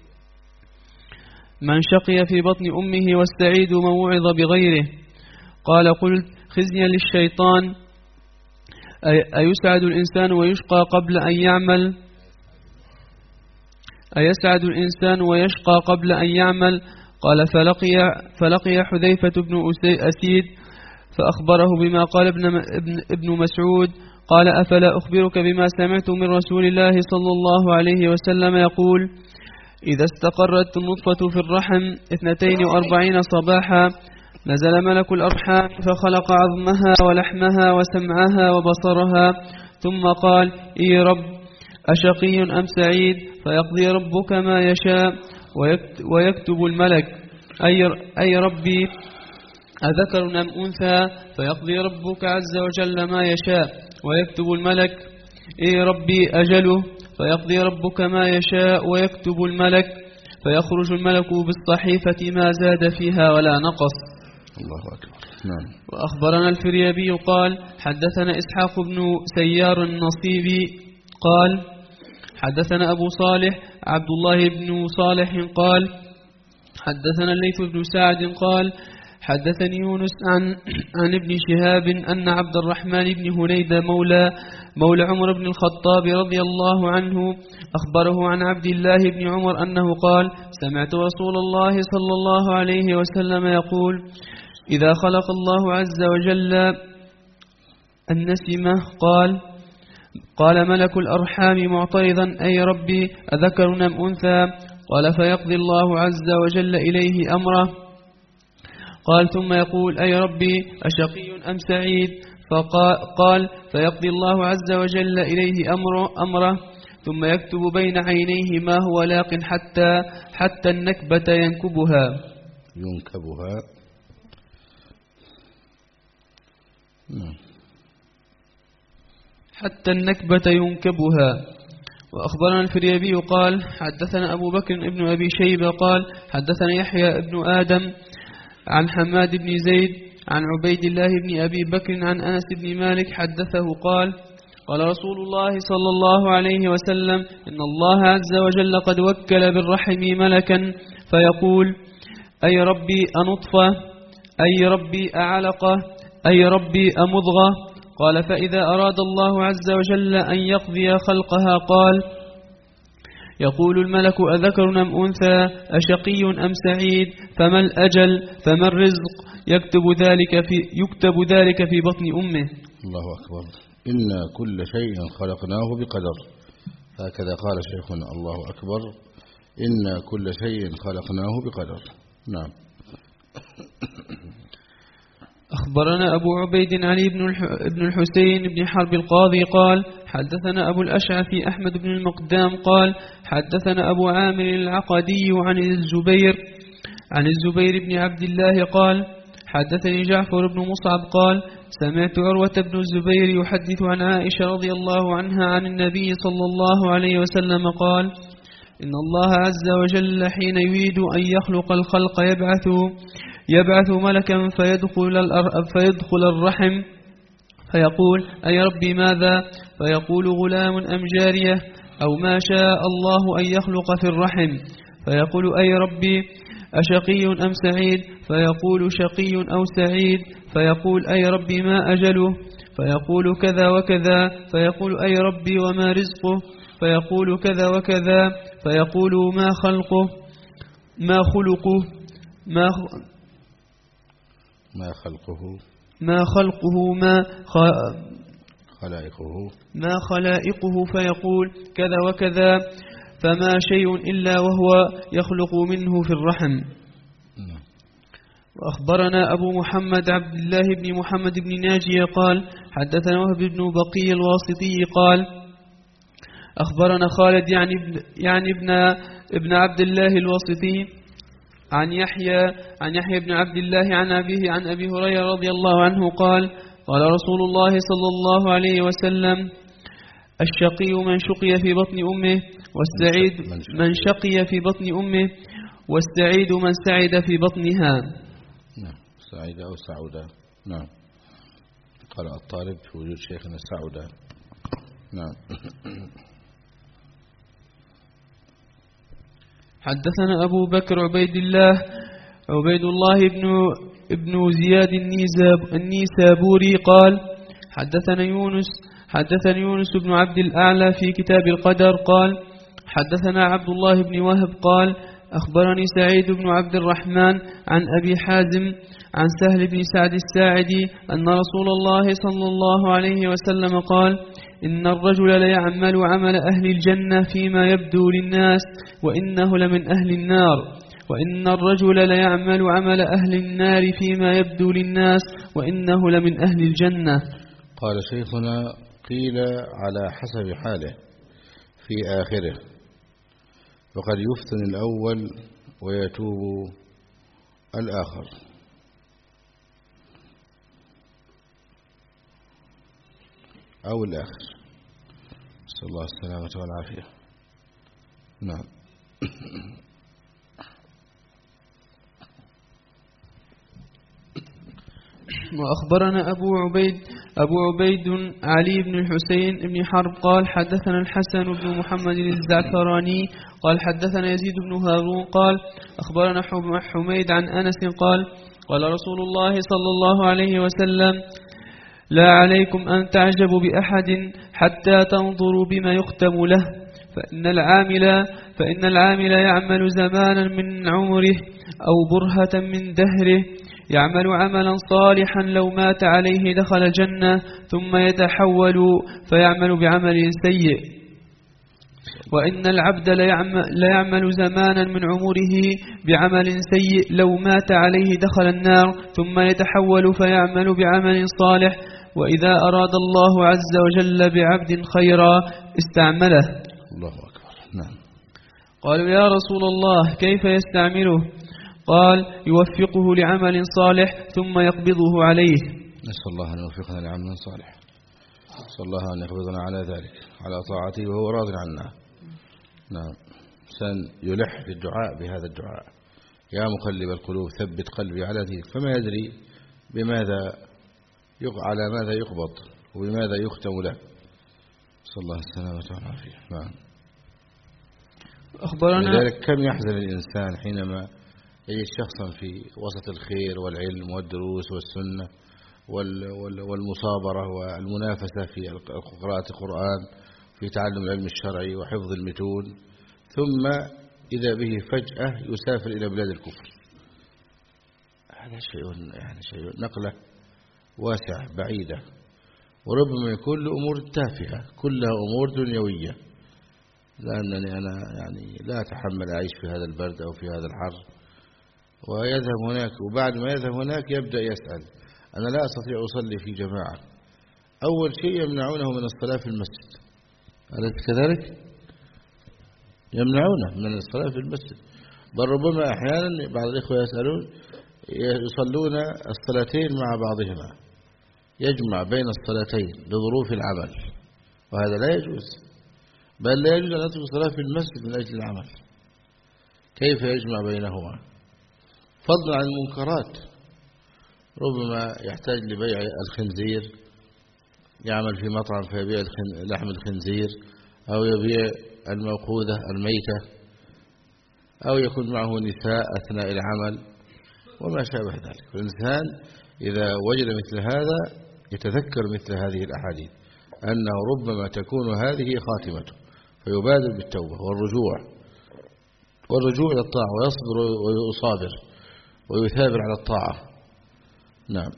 من شقي في بطن أمه والسعيد من وعظ بغيره. قال قلت خزيا للشيطان، أيسعد الإنسان ويشقى قبل أن يعمل أيسعد الإنسان ويشقى قبل أن يعمل؟ قال فلقي, فلقي حذيفة بن أسيد فأخبره بما قال ابن, ابن, ابن مسعود. قال أفلا أخبرك بما سمعت من رسول الله صلى الله عليه وسلم يقول إذا استقرت النطفة في الرحم اثنتين وأربعين صباحا نزل ملك الأرحام فخلق عظمها ولحمها وسمعها وبصرها، ثم قال إي رب أشقي أم سعيد؟ فيقضي ربك ما يشاء. ويكتب الملك أي ربي أذكر أم أنثى؟ فيقضي ربك عز وجل ما يشاء. ويكتب الملك إي ربي أجله؟ فيقضي ربك ما يشاء. ويكتب الملك فيخرج الملك بالصحيفة ما زاد فيها ولا نقص. الله أكبر. نعم. وأخبرنا الفريابي قال حدثنا إسحاق بن سيار النصيبي قال حدثنا أبو صالح عبد الله بن صالح قال حدثنا الليث بن سعد قال حدثني يونس عن عن ابن شهاب أن عبد الرحمن بن هنيدة مولى مولى عمر بن الخطاب رضي الله عنه أخبره عن عبد الله بن عمر أنه قال سمعت رسول الله صلى الله عليه وسلم يقول إذا خلق الله عز وجل النسمة قال قال ملك الأرحام معترضا أي ربي أذكر أم أنثى؟ قال فيقضي الله عز وجل إليه أمره. قال ثم يقول أي ربي أشقي أم سعيد؟ فقال فيقضي الله عز وجل إليه أمره, أمره ثم يكتب بين عينيه ما هو لاق حتى حتى النكبة ينكبها ينكبها حتى النكبة ينكبها. وأخبرنا الفريابي قال حدثنا أبو بكر ابن أبي شيبة قال حدثنا يحيى ابن آدم عن حماد بن زيد عن عبيد الله بن أبي بكر عن أنس بن مالك حدثه قال قال رسول الله صلى الله عليه وسلم إن الله عز وجل قد وكل بالرحم ملكا فيقول أي ربي أنطفة؟ أي ربي أعلقة؟ أي ربي أمضغة؟ قال فإذا أراد الله عز وجل أن يقضي خلقها قال يقول الملك أذكر أم أنثى؟ أشقي أم سعيد؟ فما الأجل؟ فما الرزق؟ يكتب ذلك في يكتب ذلك في بطن أمه. الله أكبر. إن كل شيء خلقناه بقدر. هكذا قال شيخنا. الله أكبر. إن كل شيء خلقناه بقدر. نعم. أخبرنا أبو عبيد علي بن الحسين بن حرب القاضي قال حدثنا أبو الأشعث أحمد بن المقدام قال حدثنا أبو عامر العقدي عن الزبير عن الزبير بن عبد الله قال حدثني جعفر بن مصعب قال سمعت عروة بن الزبير يحدث عن عائشة رضي الله عنها عن النبي صلى الله عليه وسلم قال إن الله عز وجل حين يريد أن يخلق الخلق يبعث يبعث ملكا فيدخل, فيدخل الرحم فيقول أي ربي ماذا؟ فيقول غلام أم جارية أو ما شاء الله أن يخلق في الرحم. فيقول أي ربي أشقي أم سعيد؟ فيقول شقي أو سعيد. فيقول أي ربي ما أجله؟ فيقول كذا وكذا. فيقول أي ربي وما رزقه؟ فيقول كذا وكذا. فيقول ما خلقه ما خلقه ما ما خلقه ما خلقه ما خلائقه ما خلائقه. فيقول كذا وكذا. فما شيء إلا وهو يخلق منه في الرحم. وأخبرنا أبو محمد عبد الله بن محمد بن ناجية قال حدثنا وهب بن بقي الواسطي قال أخبرنا خالد يعني ابن, يعني ابن, ابن عبد الله الواسطي عن يحيى عن يحيى بن عبد الله عن أبيه عن أبي هريرة رضي الله عنه قال قال رسول الله صلى الله عليه وسلم الشقي من شقي في بطن أمه والسعيد من شقي في بطن أمه والسعيد من سعد في بطنها. نعم. سعيد أو سعودة. نعم. قال الطالب في وجود شيخنا سعودة. نعم. حدثنا أبو بكر عبيد الله عبيد الله بن ابن زياد النيسابوري قال حدثنا يونس حدثنا يونس بن عبد الأعلى في كتاب القدر قال حدثنا عبد الله بن وهب قال أخبرني سعيد بن عبد الرحمن عن أبي حازم عن سهل بن سعد الساعدي أن رسول الله صلى الله عليه وسلم قال إن الرجل ليعمل عمل أهل الجنة فيما يبدو للناس وإنه لمن أهل النار وإن الرجل ليعمل عمل أهل النار فيما يبدو للناس وإنه لمن أهل الجنة. قال شيخنا قيل على حسب حاله في آخره فقد يفتن الأول ويتوب الآخر. أو الآخر. نسأل الله السلامة والعافية. نعم. وأخبرنا أبو عبيد أبو عبيد علي بن الحسين بن حرب قال حدثنا الحسن بن محمد الزعفراني قال حدثنا يزيد بن هارون قال أخبرنا حميد عن أنس قال قال رسول الله صلى الله عليه وسلم لا عليكم أن تعجبوا بأحد حتى تنظروا بما يختم له فإن العامل فإن العامل يعمل زمانا من عمره أو برهة من دهره يعمل عملا صالحا لو مات عليه دخل الجنة ثم يتحول فيعمل بعمل سيء وإن العبد ليعمل زمانا من عمره بعمل سيء لو مات عليه دخل النار ثم يتحول فيعمل بعمل صالح وإذا أراد الله عز وجل بعبد خيرا استعمله. الله أكبر. نعم. قالوا يا رسول الله كيف يستعمله؟ قال يوفقه لعمل صالح ثم يقبضه عليه. نسأل الله أن يوفقنا لعمل صالح. نسأل الله أن يقبضنا على ذلك على طاعته وهو راض عنا. نعم. إنسان يلح في الدعاء بهذا الدعاء يا مقلب القلوب ثبت قلبي على دينك فما يدري بماذا على ماذا يقبض وبماذا يختم له. نسأل الله السلامة والعافية. نعم. أخبرنا لذلك كم يحزن الإنسان حينما يجد شخصا في وسط الخير والعلم والدروس والسنة والمصابرة والمنافسة في قراءة القرآن في تعلم العلم الشرعي وحفظ المتون ثم إذا به فجأة يسافر إلى بلاد الكفر. هذا شيء يعني شيء نقلة واسعة بعيدة وربما يكون لأمور تافهة كلها أمور دنيوية، لأنني أنا يعني لا أتحمل أعيش في هذا البرد أو في هذا الحر، ويذهب هناك، وبعد ما يذهب هناك يبدأ يسأل أنا لا أستطيع أصلي في جماعة. أول شيء يمنعونه من الصلاة في المسجد، أليس كذلك؟ يمنعونه من الصلاة في المسجد، بل ربما أحيانا بعض الإخوة يسألون يصلون الصلاتين مع بعضهما، يجمع بين الصلاتين لظروف العمل، وهذا لا يجوز، بل لا يجوز أن يترك الصلاة في المسجد من أجل العمل. كيف يجمع بينهما؟ فضلا عن المنكرات، ربما يحتاج لبيع الخنزير، يعمل في مطعم فيبيع لحم الخنزير، أو يبيع الموقوذة الميتة، أو يكون معه نساء أثناء العمل وما شابه ذلك. الإنسان إذا وجد مثل هذا يتذكر مثل هذه الأحاديث أنه ربما تكون هذه خاتمته، فيبادر بالتوبة والرجوع والرجوع إلى الطاعة، ويصبر ويصابر ويثابر على الطاعة. نعم.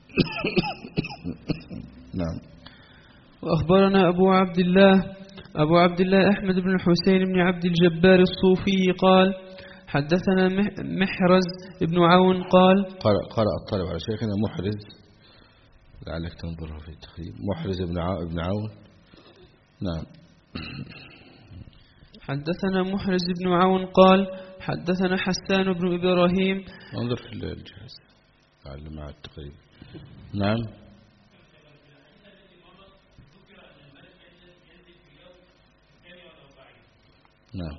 نعم. وأخبرنا أبو عبد الله أبو عبد الله أحمد بن الحسين بن عبد الجبار الصوفي قال حدثنا محرز بن عون قال قرأ, قرأ الطالب على شيخنا محرز، لعلك تنظره في التخريب، محرز بن عون. نعم. حدثنا محرز بن عون قال حدثنا حسان بن إبراهيم. انظر في الجهاز تعلم مع التقريب. نعم. نعم.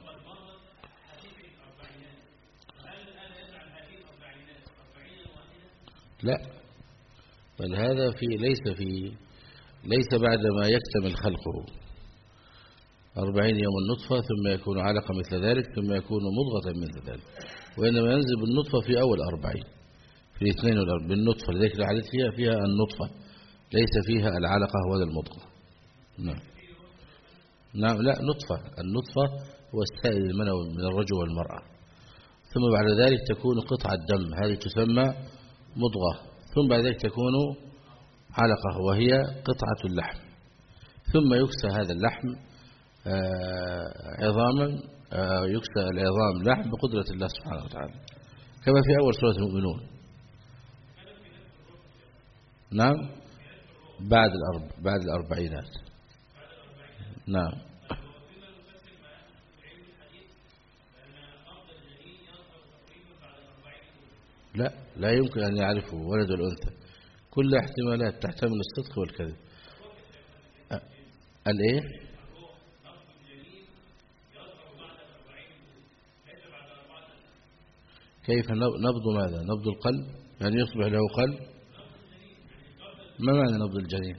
لا، بل هذا في ليس في ليس بعدما يكتمل خلقه أربعين يوم النطفة ثم يكون علقة مثل ذلك ثم يكون مضغة مثل ذلك، وإنما ينزل بالنطفة في أول أربعين، في الاثنين والأربعين بالنطفة، لذلك الحديث فيها فيها النطفة ليس فيها العلقة ولا المضغة. نعم. نعم. لا، نطفة، النطفة هو السائل المنوي من الرجل والمرأة، ثم بعد ذلك تكون قطعة دم، هذه تسمى مضغة، ثم بعد ذلك تكون علقة وهي قطعة اللحم، ثم يكسى هذا اللحم عظاما، يكسى العظام لحم بقدرة الله سبحانه وتعالى، كما في أول سورة المؤمنون. نعم. بعد الأرب بعد الأربعينات. نعم. لا، لا يمكن أن يعرفه ولد الأنثى، كل احتمالات تحتمل الصدق والكذب. الإيه؟ كيف نبض ماذا؟ نبض القلب، يعني يصبح له قلب؟ ما معنى نبض الجنين؟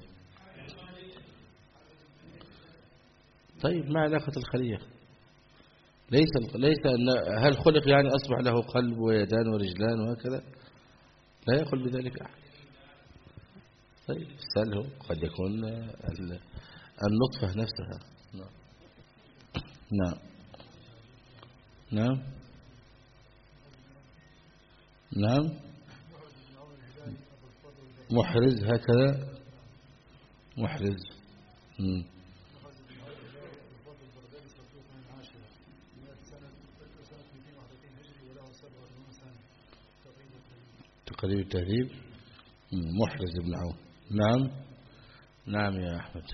طيب ما علاقة الخلية؟ ليس ليس أن هل خلق يعني أصبح له قلب ويدان ورجلان وهكذا؟ لا يقول بذلك أحد. طيب سأله، قد يكون النطفة نفسها. نعم. نعم. نعم. محرز هكذا، محرز. مم. تقريب التهذيب. محرز بن عون. نعم. نعم يا أحمد.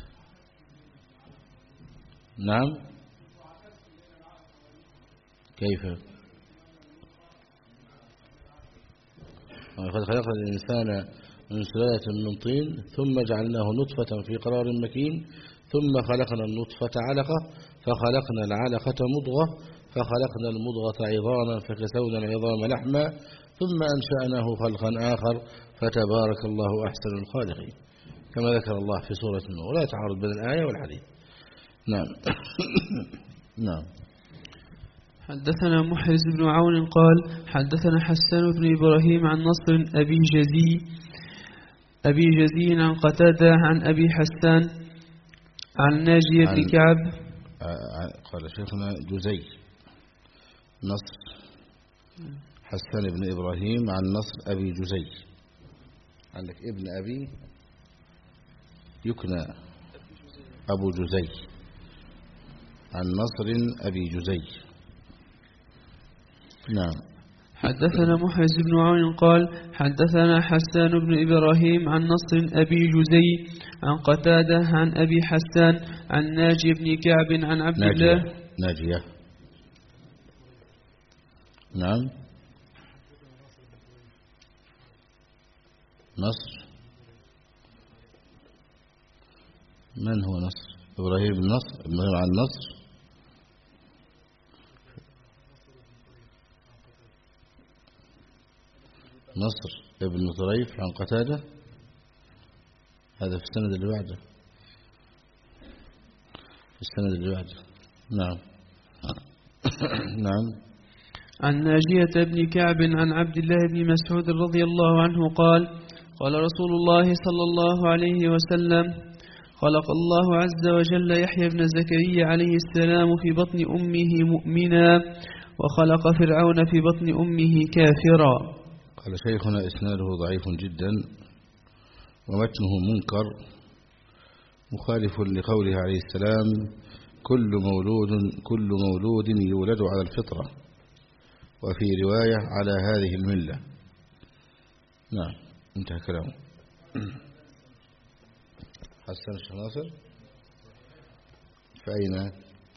نعم. كيف؟ وقد خلقنا الإنسان من سلالة من طين ثم جعلناه نطفة في قرار مكين ثم خلقنا النطفة علقة فخلقنا العلقة مضغة فخلقنا المضغة عظاما فكسونا العظام لحما ثم أنشأناه خلقا آخر فتبارك الله أحسن الخالقين، كما ذكر الله في سورة النور، ولا يتعارض بين الآية والحديث. نعم. نعم. حدثنا محرز بن عون قال حدثنا حسان بن إبراهيم عن نصر أبي جزي أبي جزي عن قتادة عن أبي حسان عن ناجي بن كعب. قال شيخنا جزي نصر حسان بن إبراهيم عن نصر أبي جزي، عندك ابن أبي يكنى أبو جزي عن نصر أبي جزي. نعم. حدثنا محرز بن عون قال حدثنا حسان بن إبراهيم عن نصر أبي جزي عن قتادة عن أبي حسان عن ناجي بن كعب عن عبد ناجية. الله ناجية. نعم. نصر. من هو نصر؟ إبراهيم بن نصر. إبراهيم عن نصر. نصر ابن طريف عن قتادة، هذا في السند اللي بعده، في السند اللي بعده. نعم. نعم. عن ناجية بن كعب عن عبد الله بن مسعود رضي الله عنه قال قال رسول الله صلى الله عليه وسلم خلق الله عز وجل يحيى بن زكريا عليه السلام في بطن أمه مؤمنا وخلق فرعون في بطن أمه كافرا. قال شيخنا إسناده ضعيف جدا ومتنه منكر مخالف لقوله عليه السلام كل مولود كل مولود يولد على الفطرة، وفي رواية على هذه الملة. نعم، انتهى كلامه. حسن الشيخ ناصر فأين؟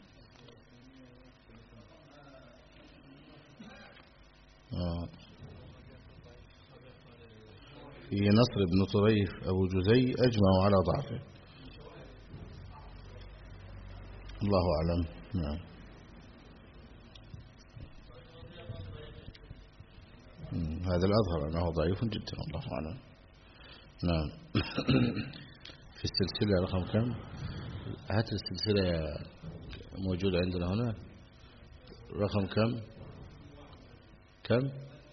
آه. في نصر بن طريف أبو جزي أجمعوا على ضعفه، الله أعلم. نعم. هذا الأظهر أنه ضعيف جدا، الله أعلم. نعم. في السلسلة رقم كم؟ هات السلسلة موجودة عندنا هنا، رقم كم؟ كم؟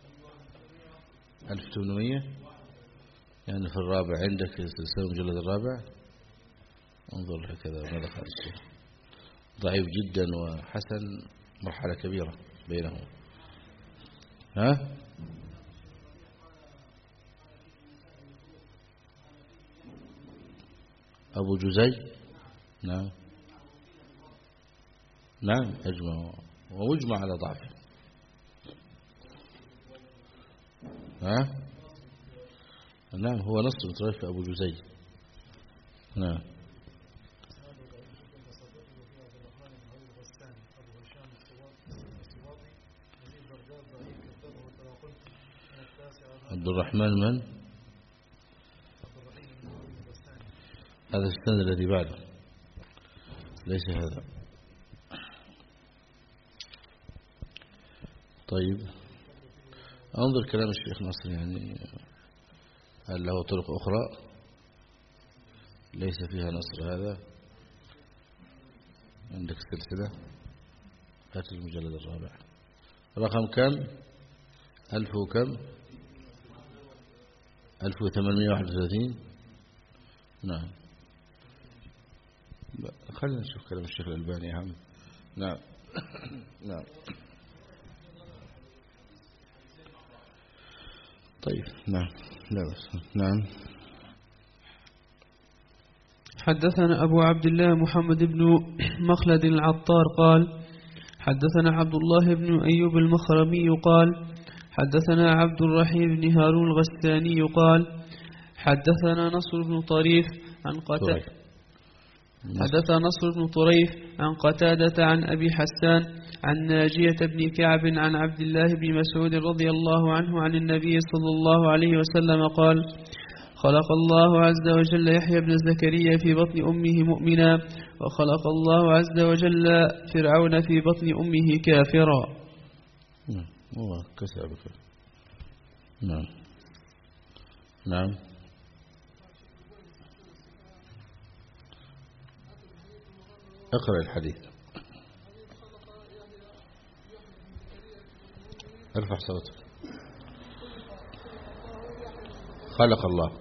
ألف وثمانمائة، يعني في الرابع عندك السلسلة المجلد الرابع. انظر هكذا ماذا قال الشيخ. ضعيف جدا وحسن مرحلة كبيرة بينهم. ها؟ أبو جزي. نعم نعم أجمع ومجمع على ضعفه. ها؟ نعم هو نص مترف أبو جزي. نعم. عبد الرحمن من؟ هذا السند الذي بعده، ليس هذا. طيب انظر كلام الشيخ نصر، يعني هل له طرق أخرى ليس فيها نصر؟ هذا عندك السلسلة، هات المجلد الرابع رقم كم؟ ألف وكم؟ ألف وثمانمائة وواحد وثلاثين. نعم. خلينا نشوف كلام الشيخ الألباني أهم. نعم. نعم. طيب. نعم. لا بس. نعم. حدثنا أبو عبد الله محمد بن مخلد العطار قال حدثنا عبد الله بن أيوب المخرمي قال حدثنا عبد الرحيم بن هارون الغساني قال حدثنا نصر بن طريف عن قتادة حدث نصر بن طريف عن قتادة عن أبي حسان عن ناجية بن كعب عن عبد الله بن مسعود رضي الله عنه عن النبي صلى الله عليه وسلم قال خلق الله عز وجل يحيى بن زكريا في بطن أمه مؤمنا وخلق الله عز وجل فرعون في بطن أمه كافرا. نعم. هو كسبك. نعم. نعم. اقرأ الحديث. ارفع صوتك. خلق الله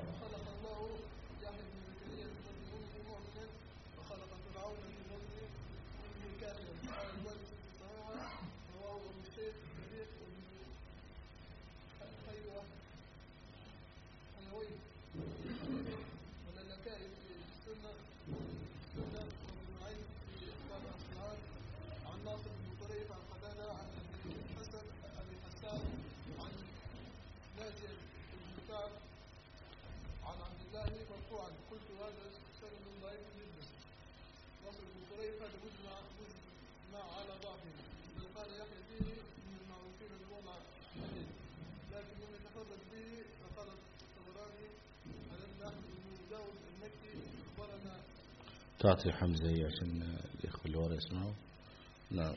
على ضعفه، بل قال يحيى فيه من المعروفين بوضع الحديث، لكن لم يتفرد به. فقال الطبراني عن ابن احمد بن داود المكي اخبرنا. تعطي حمزة عشان الإخوة اللي ورا يسمعوا. نعم.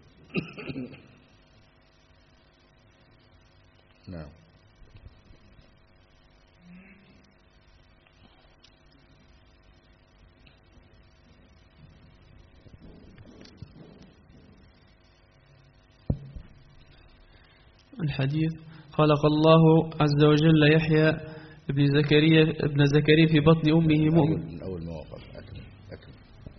نعم. الحديث: خلق الله عز وجل يحيى ابن زكريا ابن زكريا في بطن أمه مؤمن. من أول ما وقف أكمل أكمل.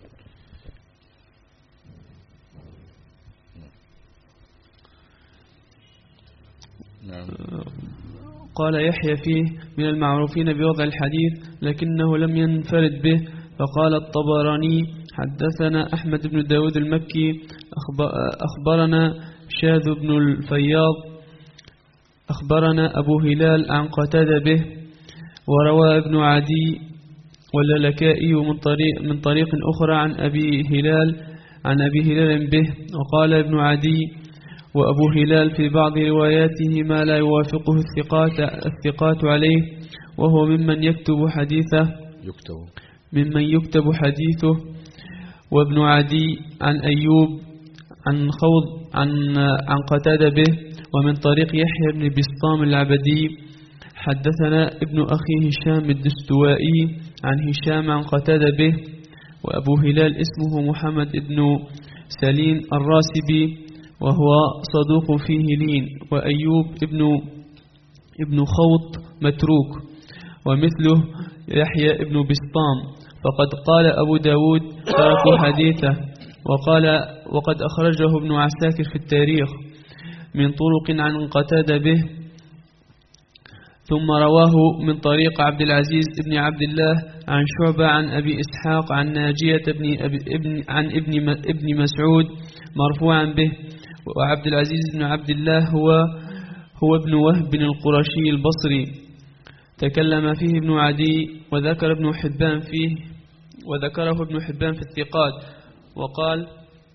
نعم. قال يحيى فيه من المعروفين بوضع الحديث لكنه لم ينفرد به. فقال الطبراني: حدثنا أحمد بن داود المكي أخبرنا شاذ بن الفياض أخبرنا أبو هلال عن قتادة به. وروى ابن عدي واللالكائي من طريق, من طريق أخرى عن أبي هلال عن أبي هلال به. وقال ابن عدي وأبو هلال في بعض رواياته ما لا يوافقه الثقات, الثقات عليه، وهو ممن يكتب حديثه يكتب ممن يكتب حديثه. وابن عدي عن أيوب عن خوض عن, عن قتادة به. ومن طريق يحيى بن بسطام العبدي حدثنا ابن أخي هشام الدستوائي عن هشام عن قتادة به. وأبو هلال اسمه محمد بن سليم الراسبي وهو صدوق فيه لين. وأيوب ابن ابن خوط متروك، ومثله يحيى ابن بسطام. فقد قال أبو داود تركوا حديثه. وقال وقد أخرجه ابن عساكر في التاريخ من طرق عن قتادة به. ثم رواه من طريق عبد العزيز بن عبد الله عن شعبة عن أبي إسحاق عن ناجية بن ابن عن ابن ابن مسعود مرفوعا به. وعبد العزيز بن عبد الله هو هو ابن وهب القرشي البصري. تكلم فيه ابن عدي وذكر ابن حبان فيه وذكره ابن حبان في الثقات. وقال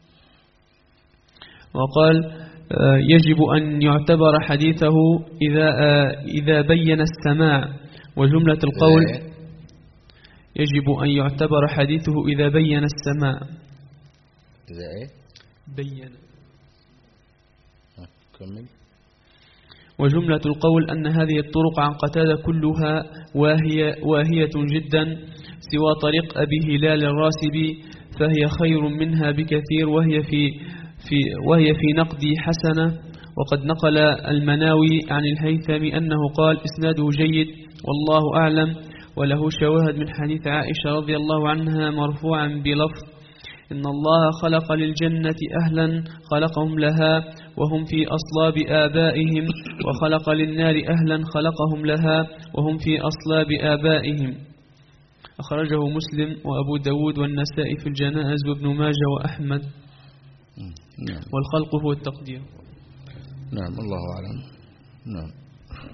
وقال يجب أن يعتبر حديثه إذا إذا بين السماع. وجملة القول يجب أن يعتبر حديثه إذا بين السماع. إذا إيه؟ بين. كمل. وجملة القول أن هذه الطرق عن قتادة كلها واهية, واهية جدا سوى طريق أبي هلال الراسبي، فهي خير منها بكثير، وهي في في وهي في نقدي حسنة. وقد نقل المناوي عن الهيثمي أنه قال إسناده جيد والله أعلم. وله شواهد من حديث عائشة رضي الله عنها مرفوعا بلفظ: إن الله خلق للجنة أهلا خلقهم لها وهم في أصلاب آبائهم، وخلق للنار أهلا خلقهم لها وهم في أصلاب آبائهم. أخرجه مسلم وأبو داود والنسائي في الجنائز وابن ماجه وأحمد. نعم. والخلق هو التقدير. نعم. الله أعلم. نعم.